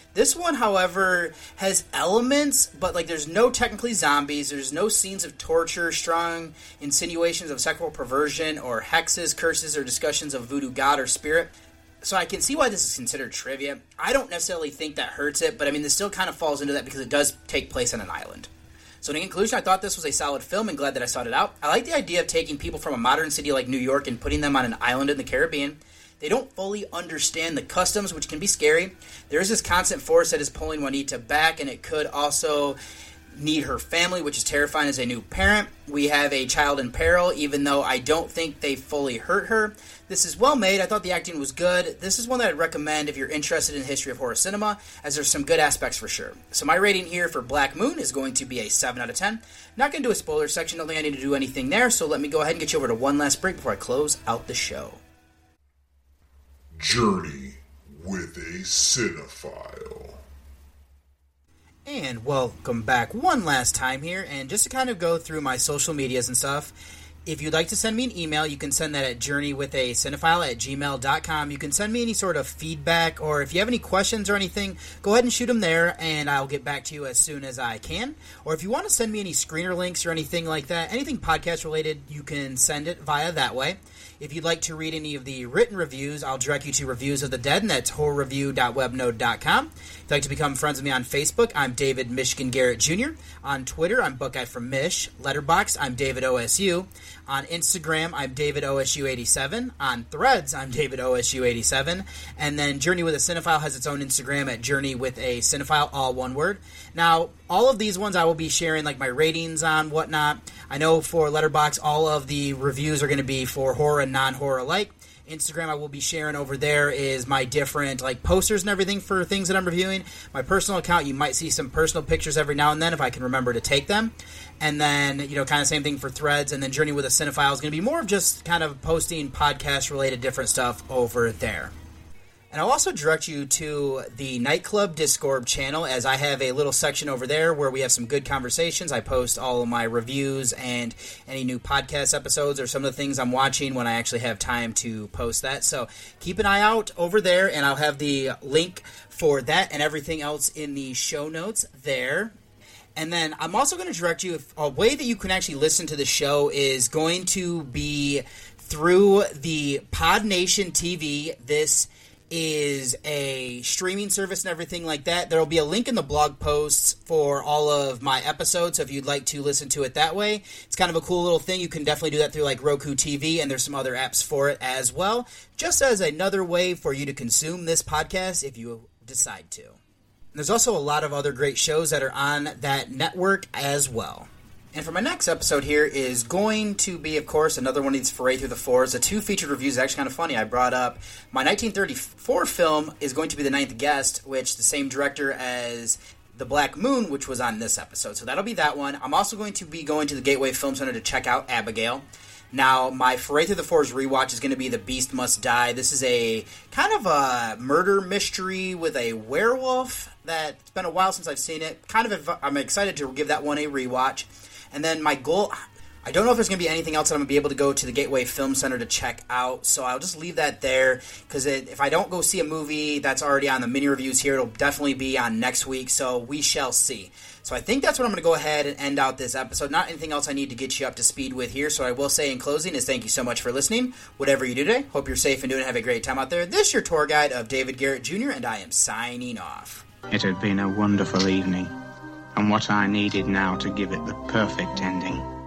This one, however, has elements, but like there's no technically zombies, there's no scenes of torture, strong insinuations of sexual perversion, or hexes, curses, or discussions of voodoo god or spirit. So I can see why this is considered trivia. I don't necessarily think that hurts it, but I mean, this still kind of falls into that because it does take place on an island. So in conclusion, I thought this was a solid film and glad that I sought it out. I like the idea of taking people from a modern city like New York and putting them on an island in the Caribbean. They don't fully understand the customs, which can be scary. There is this constant force that is pulling Juanita back, and it could also need her family, which is terrifying as a new parent. We have a child in peril, even though I don't think they fully hurt her. This is well made. I thought the acting was good. This is one that I'd recommend if you're interested in the history of horror cinema, as there's some good aspects for sure. So my rating here for Black Moon is going to be a seven out of ten. Not going to do a spoiler section. Don't think I need to do anything there, so let me go ahead and get you over to one last break before I close out the show. Journey with a Cinephile. And welcome back one last time here, and just to kind of go through my social medias and stuff, if you'd like to send me an email, you can send that at journeywithacinephile at gmail dot com. You can send me any sort of feedback, or if you have any questions or anything, go ahead and shoot them there, and I'll get back to you as soon as I can. Or if you want to send me any screener links or anything like that, anything podcast related, you can send it via that way. If you'd like to read any of the written reviews, I'll direct you to Reviews of the Dead, and that's horror review dot webnode dot com. If you'd like to become friends with me on Facebook, I'm David Michigan Garrett Junior On Twitter, I'm Buckeye from Mish. Letterboxd, I'm David O S U. On Instagram, I'm David O S U eighty-seven. On Threads, I'm David O S U eighty-seven. And then Journey with a Cinephile has its own Instagram at Journey with a Cinephile, all one word. Now, all of these ones I will be sharing like my ratings on, whatnot. I know for Letterboxd, all of the reviews are going to be for horror and non-horror alike. Instagram I will be sharing over there is my different like posters and everything for things that I'm reviewing. My personal account, you might see some personal pictures every now and then if I can remember to take them. And then, you know, kind of same thing for Threads. And then Journey with a Cinephile is going to be more of just kind of posting podcast-related different stuff over there. And I'll also direct you to the Nightclub Discord channel, as I have a little section over there where we have some good conversations. I post all of my reviews and any new podcast episodes or some of the things I'm watching when I actually have time to post that. So keep an eye out over there, and I'll have the link for that and everything else in the show notes there. And then I'm also going to direct you, if, a way that you can actually listen to the show is going to be through the Pod Nation T V. This is a streaming service and everything like that. There will be a link in the blog posts for all of my episodes, so if you'd like to listen to it that way, it's kind of a cool little thing. You can definitely do that through like Roku T V, and there's some other apps for it as well, just as another way for you to consume this podcast if you decide to. There's also a lot of other great shows that are on that network as well. And for my next episode here is going to be, of course, another one of these Foray Through the Fours. The two featured reviews is actually kind of funny. I brought up my nineteen thirty-four film is going to be The Ninth Guest, which the same director as The Black Moon, which was on this episode. So that'll be that one. I'm also going to be going to the Gateway Film Center to check out Abigail. Now, my Foray Through the Fours rewatch is going to be The Beast Must Die. This is a kind of a murder mystery with a werewolf that it's been a while since I've seen it. Kind of, I'm excited to give that one a rewatch. And then my goal, I don't know if there's going to be anything else that I'm going to be able to go to the Gateway Film Center to check out, so I'll just leave that there, because if I don't go see a movie that's already on the mini reviews here, it'll definitely be on next week, so we shall see. So I think that's what I'm going to go ahead and end out this episode. Not anything else I need to get you up to speed with here, so I will say in closing is thank you so much for listening. Whatever you do today, hope you're safe and doing have a great time out there. This is your tour guide of David Garrett Junior, and I am signing off. It had been a wonderful evening, and what I needed now to give it the perfect ending